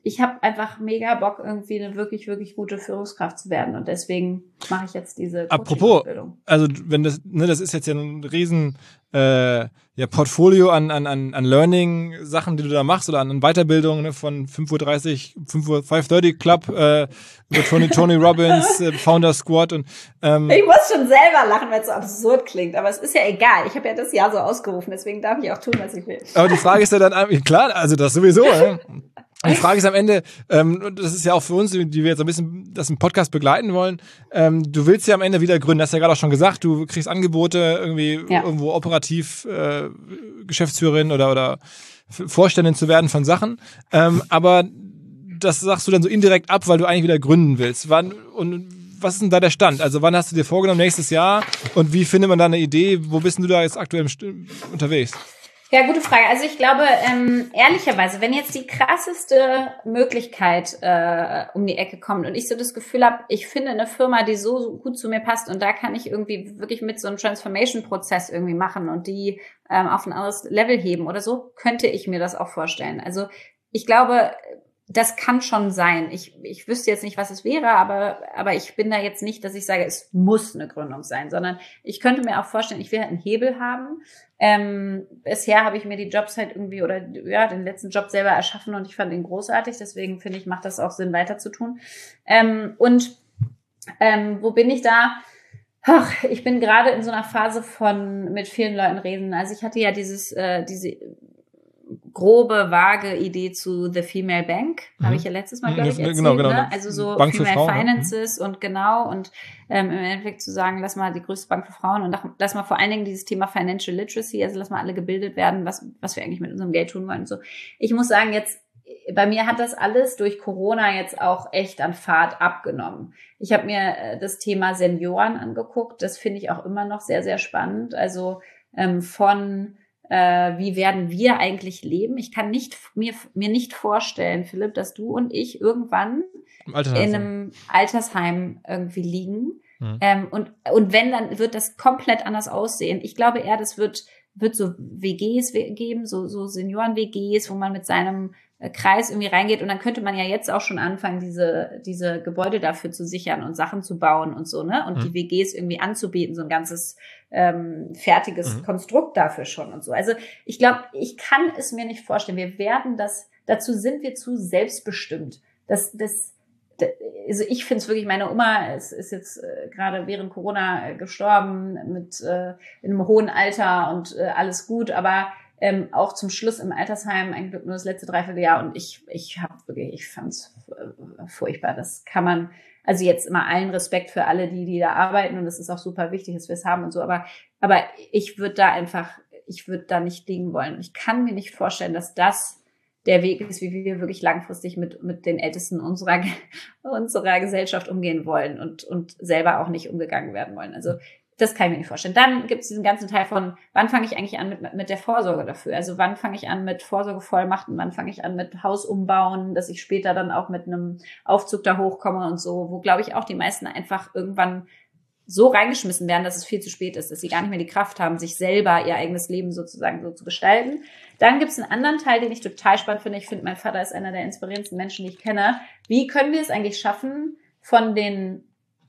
ich habe einfach mega Bock, irgendwie eine wirklich, wirklich gute Führungskraft zu werden. Und deswegen mache ich jetzt diese Coaching-Ausbildung. Apropos, also wenn das, ne, das ist jetzt ja ein riesen äh, ja, Portfolio an, an, an, an Learning-Sachen, die du da machst, oder an Weiterbildung, ne, von fünf Uhr dreißig, fünf Uhr, fünf Uhr dreißig Club, äh, über Tony, Tony Robbins, äh, Founder Squad und ähm, ich muss schon selber lachen, weil es so absurd klingt, aber es ist ja egal. Ich habe ja das Jahr so ausgerufen, deswegen darf ich auch tun, was ich will. Aber die Frage ist ja dann, klar, also das sowieso, ne? Die Frage ist am Ende, ähm, das ist ja auch für uns, die wir jetzt ein bisschen das im Podcast begleiten wollen, ähm, du willst ja am Ende wieder gründen, hast ja gerade auch schon gesagt, du kriegst Angebote, irgendwie ja. irgendwo operativ äh, Geschäftsführerin oder, oder Vorständin zu werden von Sachen, ähm, aber das sagst du dann so indirekt ab, weil du eigentlich wieder gründen willst. Wann, und was ist denn da der Stand? Also wann hast du dir vorgenommen, nächstes Jahr, und wie findet man da eine Idee, wo bist denn du da jetzt aktuell unterwegs? Ja, gute Frage. Also ich glaube, ähm, ehrlicherweise, wenn jetzt die krasseste Möglichkeit äh, um die Ecke kommt und ich so das Gefühl habe, ich finde eine Firma, die so gut zu mir passt und da kann ich irgendwie wirklich mit so einem Transformation-Prozess irgendwie machen und die ähm, auf ein anderes Level heben oder so, könnte ich mir das auch vorstellen. Also ich glaube, das kann schon sein. Ich, ich wüsste jetzt nicht, was es wäre, aber, aber ich bin da jetzt nicht, dass ich sage, es muss eine Gründung sein, sondern ich könnte mir auch vorstellen, ich will halt einen Hebel haben. Ähm, bisher habe ich mir die Jobs halt irgendwie oder ja den letzten Job selber erschaffen und ich fand ihn großartig. Deswegen finde ich, macht das auch Sinn, weiter zu tun. Ähm, und ähm, wo bin ich da? Ach, ich bin gerade in so einer Phase von mit vielen Leuten reden. Also ich hatte ja dieses äh, diese grobe, vage Idee zu The Female Bank. Mhm. Habe ich ja letztes Mal, glaube ich, erzählt. Genau, genau. Ne? Also so Bank Female für Frauen, Finances ne? Und genau. Und ähm, im Endeffekt zu sagen, lass mal die größte Bank für Frauen und lass mal vor allen Dingen dieses Thema Financial Literacy, also lass mal alle gebildet werden, was was wir eigentlich mit unserem Geld tun wollen und so. Ich muss sagen, jetzt bei mir hat das alles durch Corona jetzt auch echt an Fahrt abgenommen. Ich habe mir äh, das Thema Senioren angeguckt. Das finde ich auch immer noch sehr, sehr spannend. Also ähm, von Äh, wie werden wir eigentlich leben? Ich kann nicht mir mir nicht vorstellen, Philipp, dass du und ich irgendwann in einem Altersheim irgendwie liegen. Mhm. Ähm, und und wenn, dann wird das komplett anders aussehen. Ich glaube eher, das wird wird so W Gs geben, so so Senioren-W Gs, wo man mit seinem Kreis irgendwie reingeht und dann könnte man ja jetzt auch schon anfangen, diese diese Gebäude dafür zu sichern und Sachen zu bauen und so, ne? Und mhm. die W Gs irgendwie anzubieten, so ein ganzes ähm, fertiges mhm. Konstrukt dafür schon und so. Also ich glaube, ich kann es mir nicht vorstellen. Wir werden das, dazu sind wir zu selbstbestimmt. Das, das, das also ich finde es wirklich, meine Oma ist, ist jetzt äh, gerade während Corona äh, gestorben mit äh, in einem hohen Alter und äh, alles gut, aber Ähm, auch zum Schluss im Altersheim, eigentlich nur das letzte Dreivierteljahr und ich ich habe wirklich, ich fand's äh, furchtbar. Das kann man, also jetzt immer allen Respekt für alle, die die da arbeiten und das ist auch super wichtig, dass wir es haben und so, aber aber ich würde da einfach, ich würde da nicht liegen wollen. Ich kann mir nicht vorstellen, dass das der Weg ist, wie wir wirklich langfristig mit mit den Ältesten unserer unserer Gesellschaft umgehen wollen und und selber auch nicht umgegangen werden wollen. Also das kann ich mir nicht vorstellen. Dann gibt es diesen ganzen Teil von, wann fange ich eigentlich an mit, mit der Vorsorge dafür? Also wann fange ich an mit Vorsorgevollmachten? Wann fange ich an mit Haus umbauen, dass ich später dann auch mit einem Aufzug da hochkomme und so, wo, glaube ich, auch die meisten einfach irgendwann so reingeschmissen werden, dass es viel zu spät ist, dass sie gar nicht mehr die Kraft haben, sich selber ihr eigenes Leben sozusagen so zu gestalten. Dann gibt es einen anderen Teil, den ich total spannend finde. Ich finde, mein Vater ist einer der inspirierendsten Menschen, die ich kenne. Wie können wir es eigentlich schaffen, von den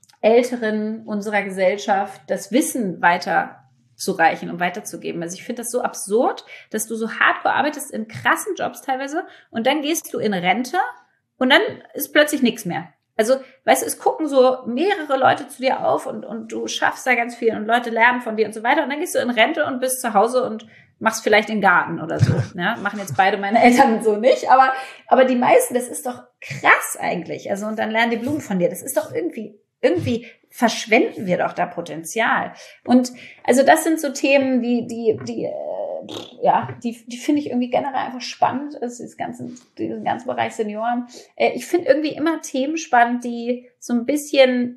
Älteren unserer Gesellschaft das Wissen weiterzureichen und weiterzugeben. Also ich finde das so absurd, dass du so hardcore arbeitest in krassen Jobs teilweise und dann gehst du in Rente und dann ist plötzlich nichts mehr. Also, weißt du, es gucken so mehrere Leute zu dir auf und, und du schaffst da ganz viel und Leute lernen von dir und so weiter und dann gehst du in Rente und bist zu Hause und machst vielleicht den Garten oder so. Ja, machen jetzt beide meine Eltern so nicht, aber, aber die meisten, das ist doch krass eigentlich. Also, und dann lernen die Blumen von dir. Das ist doch irgendwie Irgendwie verschwenden wir doch da Potenzial. Und also das sind so Themen, die, die, die, äh, ja, die, die finde ich irgendwie generell einfach spannend. Also dieses ganze, diesen ganzen Bereich Senioren. Äh, ich finde irgendwie immer Themen spannend, die so ein bisschen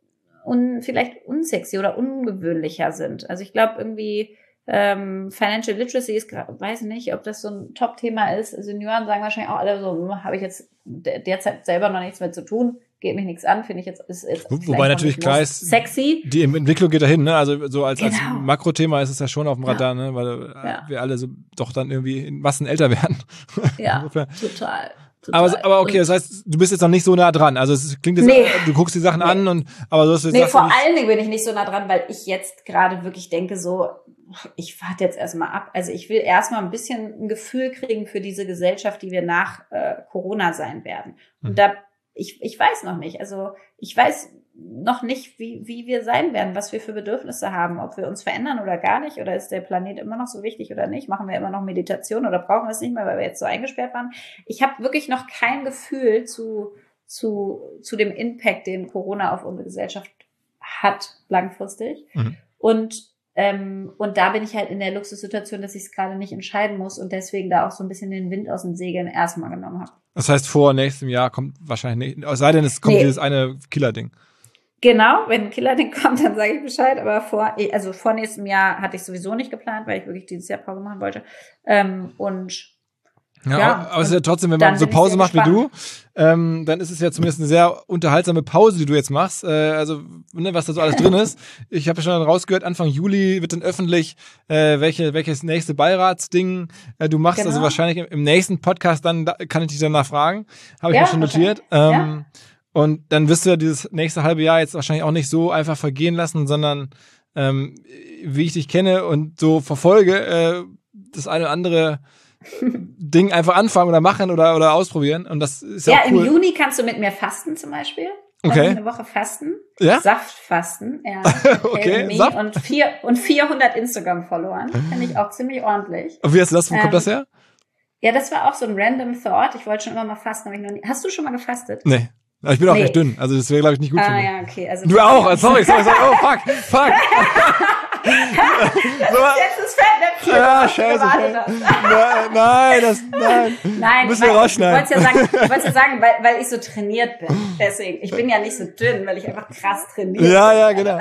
un, vielleicht unsexy oder ungewöhnlicher sind. Also ich glaube irgendwie ähm, Financial Literacy ist, weiß nicht, ob das so ein Top-Thema ist. Senioren sagen wahrscheinlich auch alle so, habe ich jetzt derzeit selber noch nichts mehr zu tun. Geht mich nichts an, finde ich jetzt, ist jetzt wobei natürlich klar ist, sexy. Die Entwicklung geht dahin, ne? Also so als, genau. als Makrothema ist es ja schon auf dem Radar, ja. ne? Weil ja. wir alle so doch dann irgendwie in Massen älter werden. Ja, total. Aber, aber okay, das heißt, du bist jetzt noch nicht so nah dran. Also es klingt jetzt, nee. du guckst die Sachen nee. an und aber du hast jetzt Nee, vor allen Dingen bin ich nicht so nah dran, weil ich jetzt gerade wirklich denke so, ich warte jetzt erstmal ab. Also ich will erstmal ein bisschen ein Gefühl kriegen für diese Gesellschaft, die wir nach äh, Corona sein werden. Und hm. da, ich, ich weiß noch nicht. Also ich weiß noch nicht, wie, wie wir sein werden, was wir für Bedürfnisse haben, ob wir uns verändern oder gar nicht, oder ist der Planet immer noch so wichtig oder nicht, machen wir immer noch Meditation oder brauchen wir es nicht mehr, weil wir jetzt so eingesperrt waren. Ich habe wirklich noch kein Gefühl zu, zu, zu dem Impact, den Corona auf unsere Gesellschaft hat, langfristig. Mhm. Und Ähm, und da bin ich halt in der Luxussituation, dass ich es gerade nicht entscheiden muss und deswegen da auch so ein bisschen den Wind aus den Segeln erstmal genommen habe. Das heißt, vor nächstem Jahr kommt wahrscheinlich nicht, es sei denn, es kommt nee. dieses eine Killer-Ding. Genau, wenn ein Killer-Ding kommt, dann sage ich Bescheid, aber vor, also vor nächstem Jahr hatte ich sowieso nicht geplant, weil ich wirklich dieses Jahr Pause machen wollte. Ähm, und Ja, ja, aber es ist ja trotzdem, wenn man so Pause macht gespannt. wie du, ähm, dann ist es ja zumindest eine sehr unterhaltsame Pause, die du jetzt machst. Äh, also, ne, was da so alles drin ist. Ich habe ja schon rausgehört, Anfang Juli wird dann öffentlich, äh, welche, welches nächste Beiratsding äh, du machst. Genau. Also wahrscheinlich im, im nächsten Podcast dann, da kann ich dich danach fragen. Habe ich ja, mir schon notiert. Ähm, ja. Und dann wirst du ja dieses nächste halbe Jahr jetzt wahrscheinlich auch nicht so einfach vergehen lassen, sondern ähm, wie ich dich kenne und so verfolge, äh, das eine oder andere Ding einfach anfangen oder machen oder, oder ausprobieren. Und das ist ja, ja cool. Im Juni kannst du mit mir fasten zum Beispiel. Okay. Eine Woche fasten. Ja? Saftfasten. Ja. Okay. okay. Saft? Und, vier, und vierhundert Instagram-Followern. Finde ich auch ziemlich ordentlich. Und wie hast du das? Wo ähm, kommt das her? Ja, das war auch so ein random Thought. Ich wollte schon immer mal fasten. Aber ich noch nie. Hast du schon mal gefastet? Nee. Aber ich bin auch nee. recht dünn. Also das wäre, glaube ich, nicht gut ah, für mich. Ja, okay. Also du auch. Also, sorry, sorry, sorry. Oh, fuck. Fuck. so, jetzt ist Fettnäpfchen. Ja, scheiße. Nein, nein, das, nein. Nein, müssen wir rausschneiden. Ich wollte ja sagen, ich wollte ja sagen, weil, weil ich so trainiert bin. Deswegen. Ich bin ja nicht so dünn, weil ich einfach krass trainiert bin. Ja, ja, genau.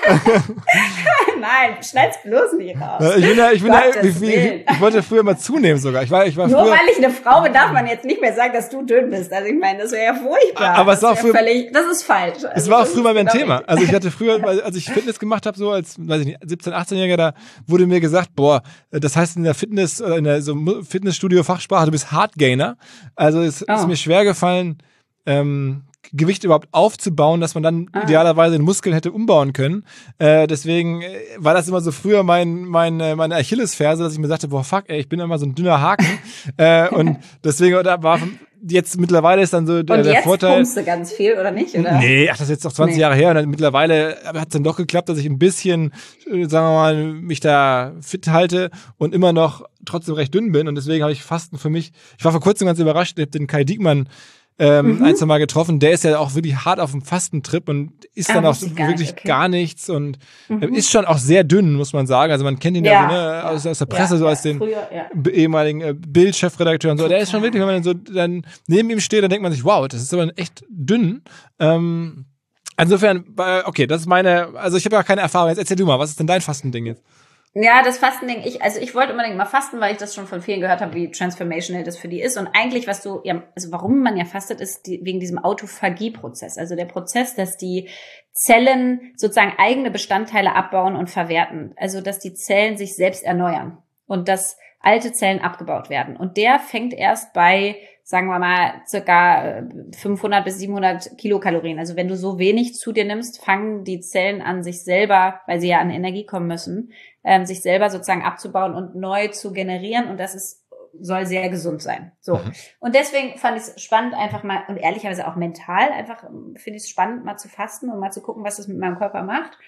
Nein, schneid's bloß nicht raus. Ja, ich bin ja, ich bin ja, wie viel, ich wollte früher mal zunehmen sogar. Ich war, ich war Nur früher, weil ich eine Frau bin, darf man jetzt nicht mehr sagen, dass du dünn bist. Also ich meine, das wäre ja furchtbar. Aber es war das, früher, völlig, das ist falsch. Es also war auch früher mal mein genau Thema. Also ich hatte früher, als ich Fitness gemacht habe, so als, weiß ich nicht, siebzehn-, achtzehnjähriger, da wurde mir gesagt, boah, das heißt in der Fitness, oder in der so Fitnessstudio-Fachsprache, du bist Hardgainer. Also es oh. ist mir schwer gefallen, ähm, Gewicht überhaupt aufzubauen, dass man dann ah. idealerweise den Muskeln hätte umbauen können. Äh, deswegen war das immer so früher mein, mein, meine Achillesferse, dass ich mir sagte, boah, fuck, ey, ich bin immer so ein dünner Haken. äh, und deswegen da war jetzt mittlerweile ist dann so der, und der jetzt Vorteil. pumpst du ganz viel, oder nicht? Oder? Nee, ach, das ist jetzt noch zwanzig nee. Jahre her. Und dann mittlerweile hat es dann doch geklappt, dass ich ein bisschen, sagen wir mal, mich da fit halte und immer noch trotzdem recht dünn bin. Und deswegen habe ich Fasten für mich, ich war vor kurzem ganz überrascht, ich habe den Kai Diekmann ähm, mhm. ein, zwei Mal getroffen. Der ist ja auch wirklich hart auf dem Fastentrip und isst ah, dann auch gar wirklich nicht, okay. gar nichts und mhm. ist schon auch sehr dünn, muss man sagen. Also man kennt ihn ja, ja, so, ne, ja. Aus, aus der Presse, ja, so als ja. den Früher, ja. ehemaligen äh, Bild-Chefredakteur und so. Der ist schon wirklich, wenn man so dann neben ihm steht, dann denkt man sich, wow, das ist aber echt dünn. Ähm, insofern, okay, das ist meine, also ich habe ja keine Erfahrung. Jetzt erzähl du mal, was ist denn dein Fastending jetzt? Ja, das Fastending, ich, also ich wollte unbedingt mal fasten, weil ich das schon von vielen gehört habe, wie transformational das für die ist. Und eigentlich, was du, ja, also warum man ja fastet, ist die, wegen diesem Autophagie-Prozess. Also der Prozess, dass die Zellen sozusagen eigene Bestandteile abbauen und verwerten. Also, dass die Zellen sich selbst erneuern und dass alte Zellen abgebaut werden. Und der fängt erst bei, sagen wir mal, circa fünfhundert bis siebenhundert Kilokalorien. Also wenn du so wenig zu dir nimmst, fangen die Zellen an, sich selber, weil sie ja an Energie kommen müssen, ähm, sich selber sozusagen abzubauen und neu zu generieren. Und das ist, soll sehr gesund sein. So. Mhm. Und deswegen fand ich es spannend, einfach mal, und ehrlicherweise auch mental, einfach finde ich es spannend, mal zu fasten und mal zu gucken, was das mit meinem Körper macht.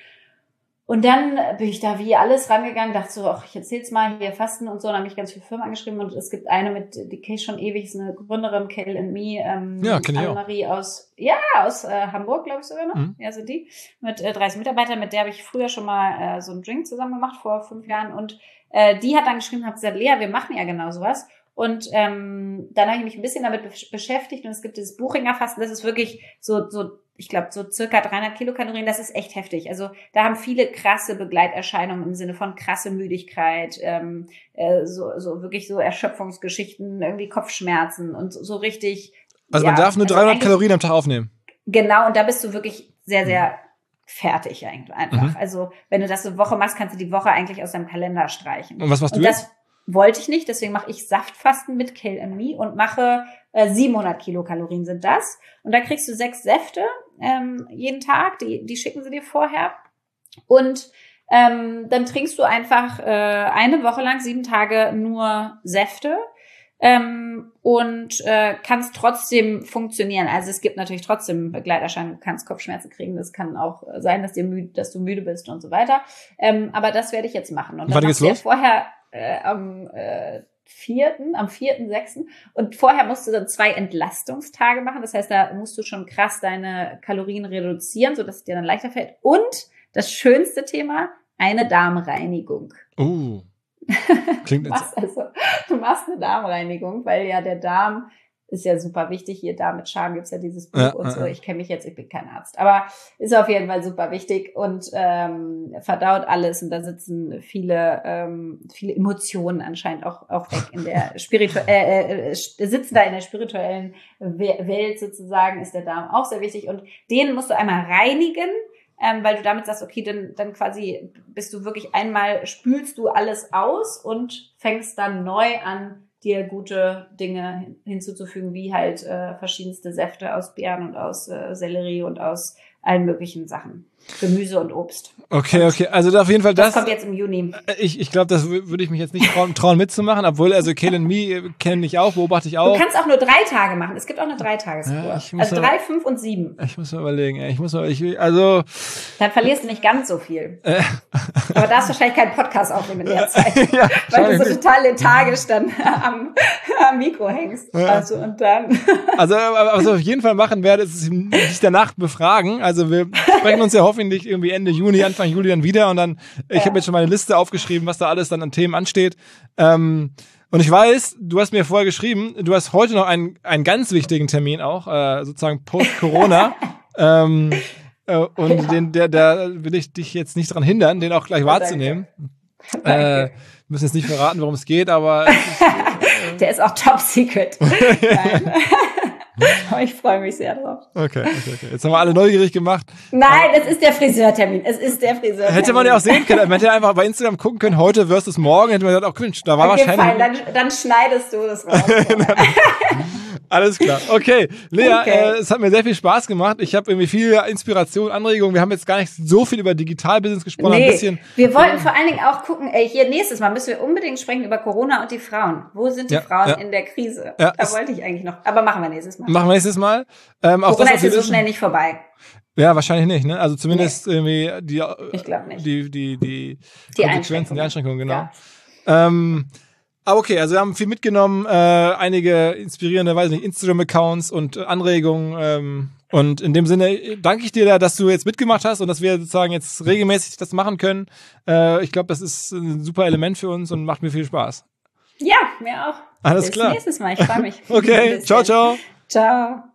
Und dann bin ich da wie alles rangegangen, dachte so, ach, ich erzähl's mal, hier Fasten und so. Dann habe ich ganz viele Firmen angeschrieben und es gibt eine mit, die kenne ich schon ewig, ist eine Gründerin, Kale and Me, ähm, ja, kenn ich auch. Annemarie aus, ja, aus äh, Hamburg, glaube ich sogar noch. Mhm. Ja, sind die. Mit äh, dreißig Mitarbeitern, mit der habe ich früher schon mal äh, so einen Drink zusammen gemacht, vor fünf Jahren. Und äh, die hat dann geschrieben, hat gesagt, Lea, wir machen ja genau sowas. Und ähm, dann habe ich mich ein bisschen damit be- beschäftigt und es gibt dieses Buchinger Fasten, das ist wirklich so, so ich glaube, so circa dreihundert Kilokalorien, das ist echt heftig. Also da haben viele krasse Begleiterscheinungen im Sinne von krasse Müdigkeit, ähm, äh, so, so wirklich so Erschöpfungsgeschichten, irgendwie Kopfschmerzen und so, so richtig. Also ja, man darf nur also dreihundert Kalorien am Tag aufnehmen. Genau, und da bist du wirklich sehr, sehr mhm. fertig eigentlich einfach. Mhm. Also wenn du das eine Woche machst, kannst du die Woche eigentlich aus deinem Kalender streichen. Und was machst du und das, jetzt? wollte ich nicht, deswegen mache ich Saftfasten mit Kale and Me und mache äh, siebenhundert Kilokalorien sind das. Und da kriegst du sechs Säfte ähm, jeden Tag, die, die schicken sie dir vorher. Und ähm, dann trinkst du einfach äh, eine Woche lang, sieben Tage nur Säfte. Ähm, und äh, kannst trotzdem funktionieren. Also es gibt natürlich trotzdem Begleiterscheinungen, du kannst Kopfschmerzen kriegen, das kann auch sein, dass, dir müde, dass du müde bist und so weiter. Ähm, aber das werde ich jetzt machen. Und dann machst du ja vorher äh, am äh, vierten, am vierten, sechsten Und vorher musst du dann zwei Entlastungstage machen. Das heißt, da musst du schon krass deine Kalorien reduzieren, sodass es dir dann leichter fällt. Und das schönste Thema, eine Darmreinigung. Uh. Klingt du, machst also, du machst eine Darmreinigung, weil ja der Darm ist ja super wichtig. Hier Darm mit Charme gibt's ja dieses Buch ja, und so. Ich kenne mich jetzt, ich bin kein Arzt, aber ist auf jeden Fall super wichtig und ähm, verdaut alles und da sitzen viele ähm, viele Emotionen anscheinend auch auch weg in der spirituellen äh, äh, sitzen da in der spirituellen Welt sozusagen, ist der Darm auch sehr wichtig und den musst du einmal reinigen. Ähm, weil du damit sagst, okay, dann, dann quasi bist du wirklich einmal, spülst du alles aus und fängst dann neu an, dir gute Dinge hinzuzufügen, wie halt äh, verschiedenste Säfte aus Beeren und aus äh, Sellerie und aus allen möglichen Sachen. Gemüse und Obst. Okay, okay. Also auf jeden Fall das. Das kommt jetzt im Juni. Ich, ich glaube, das würde ich mich jetzt nicht trauen, trauen mitzumachen, obwohl, also Kale and Me kenne ich auch, beobachte ich auch. Du kannst auch nur drei Tage machen. Es gibt auch eine Dreitageskur. Ja, also mal, drei, fünf und sieben. Ich muss mal überlegen. Ich muss mal, ich, also. Dann verlierst du nicht ganz so viel. Äh. Aber da hast du wahrscheinlich keinen Podcast aufnehmen in der Zeit. Ja, weil du so total lethargisch dann am, am Mikro hängst. Ja. Also, und dann. Also, was ich auf jeden Fall machen werde, ist dich danach befragen. Also, wir sprechen uns ja hoffentlich irgendwie Ende Juni, Anfang Juli dann wieder und dann, ich ja. habe jetzt schon meine Liste aufgeschrieben, was da alles dann an Themen ansteht. Ähm, und ich weiß, du hast mir vorher geschrieben, du hast heute noch einen, einen ganz wichtigen Termin auch, äh, sozusagen post-Corona. ähm, äh, und ja. den, der, da will ich dich jetzt nicht dran hindern, den auch gleich wahrzunehmen. Danke. Äh, wir müssen jetzt nicht verraten, worum es geht, aber es ist, äh, der ist auch top secret. Nein. Aber ich freue mich sehr drauf. Okay, okay, okay. Jetzt haben wir alle neugierig gemacht. Nein, es ist der Friseurtermin. Es ist der Friseurtermin. Hätte man ja auch sehen können. Man hätte einfach bei Instagram gucken können, heute versus morgen. Hätte man gesagt, oh Mensch, da war okay, wahrscheinlich... Fein, dann, dann schneidest du das raus. Alles klar. Okay, Lea, okay. Äh, es hat mir sehr viel Spaß gemacht. Ich habe irgendwie viel Inspiration, Anregungen. Wir haben jetzt gar nicht so viel über Digitalbusiness gesprochen. Nee, ein bisschen, wir wollten ähm, vor allen Dingen auch gucken, ey, hier nächstes Mal müssen wir unbedingt sprechen über Corona und die Frauen. Wo sind die ja, Frauen ja. in der Krise? Ja, da wollte ich eigentlich noch. Aber machen wir nächstes Mal. Machen wir nächstes Mal. Ähm, auch Corona das, ist ja so schnell nicht vorbei. Ja, wahrscheinlich nicht, ne? Also zumindest nee. irgendwie die, ich glaube nicht. die, die, die, die Konsequenzen, die Einschränkungen, genau. Ja. Ähm, aber okay, also wir haben viel mitgenommen, äh, einige inspirierende, weiß nicht, Instagram-Accounts und äh, Anregungen. Ähm, und in dem Sinne danke ich dir da, dass du jetzt mitgemacht hast und dass wir sozusagen jetzt regelmäßig das machen können. Äh, ich glaube, das ist ein super Element für uns und macht mir viel Spaß. Ja, mir auch. Alles Bis klar. Bis nächstes Mal, ich freue mich. Okay, ciao, ciao. Ciao.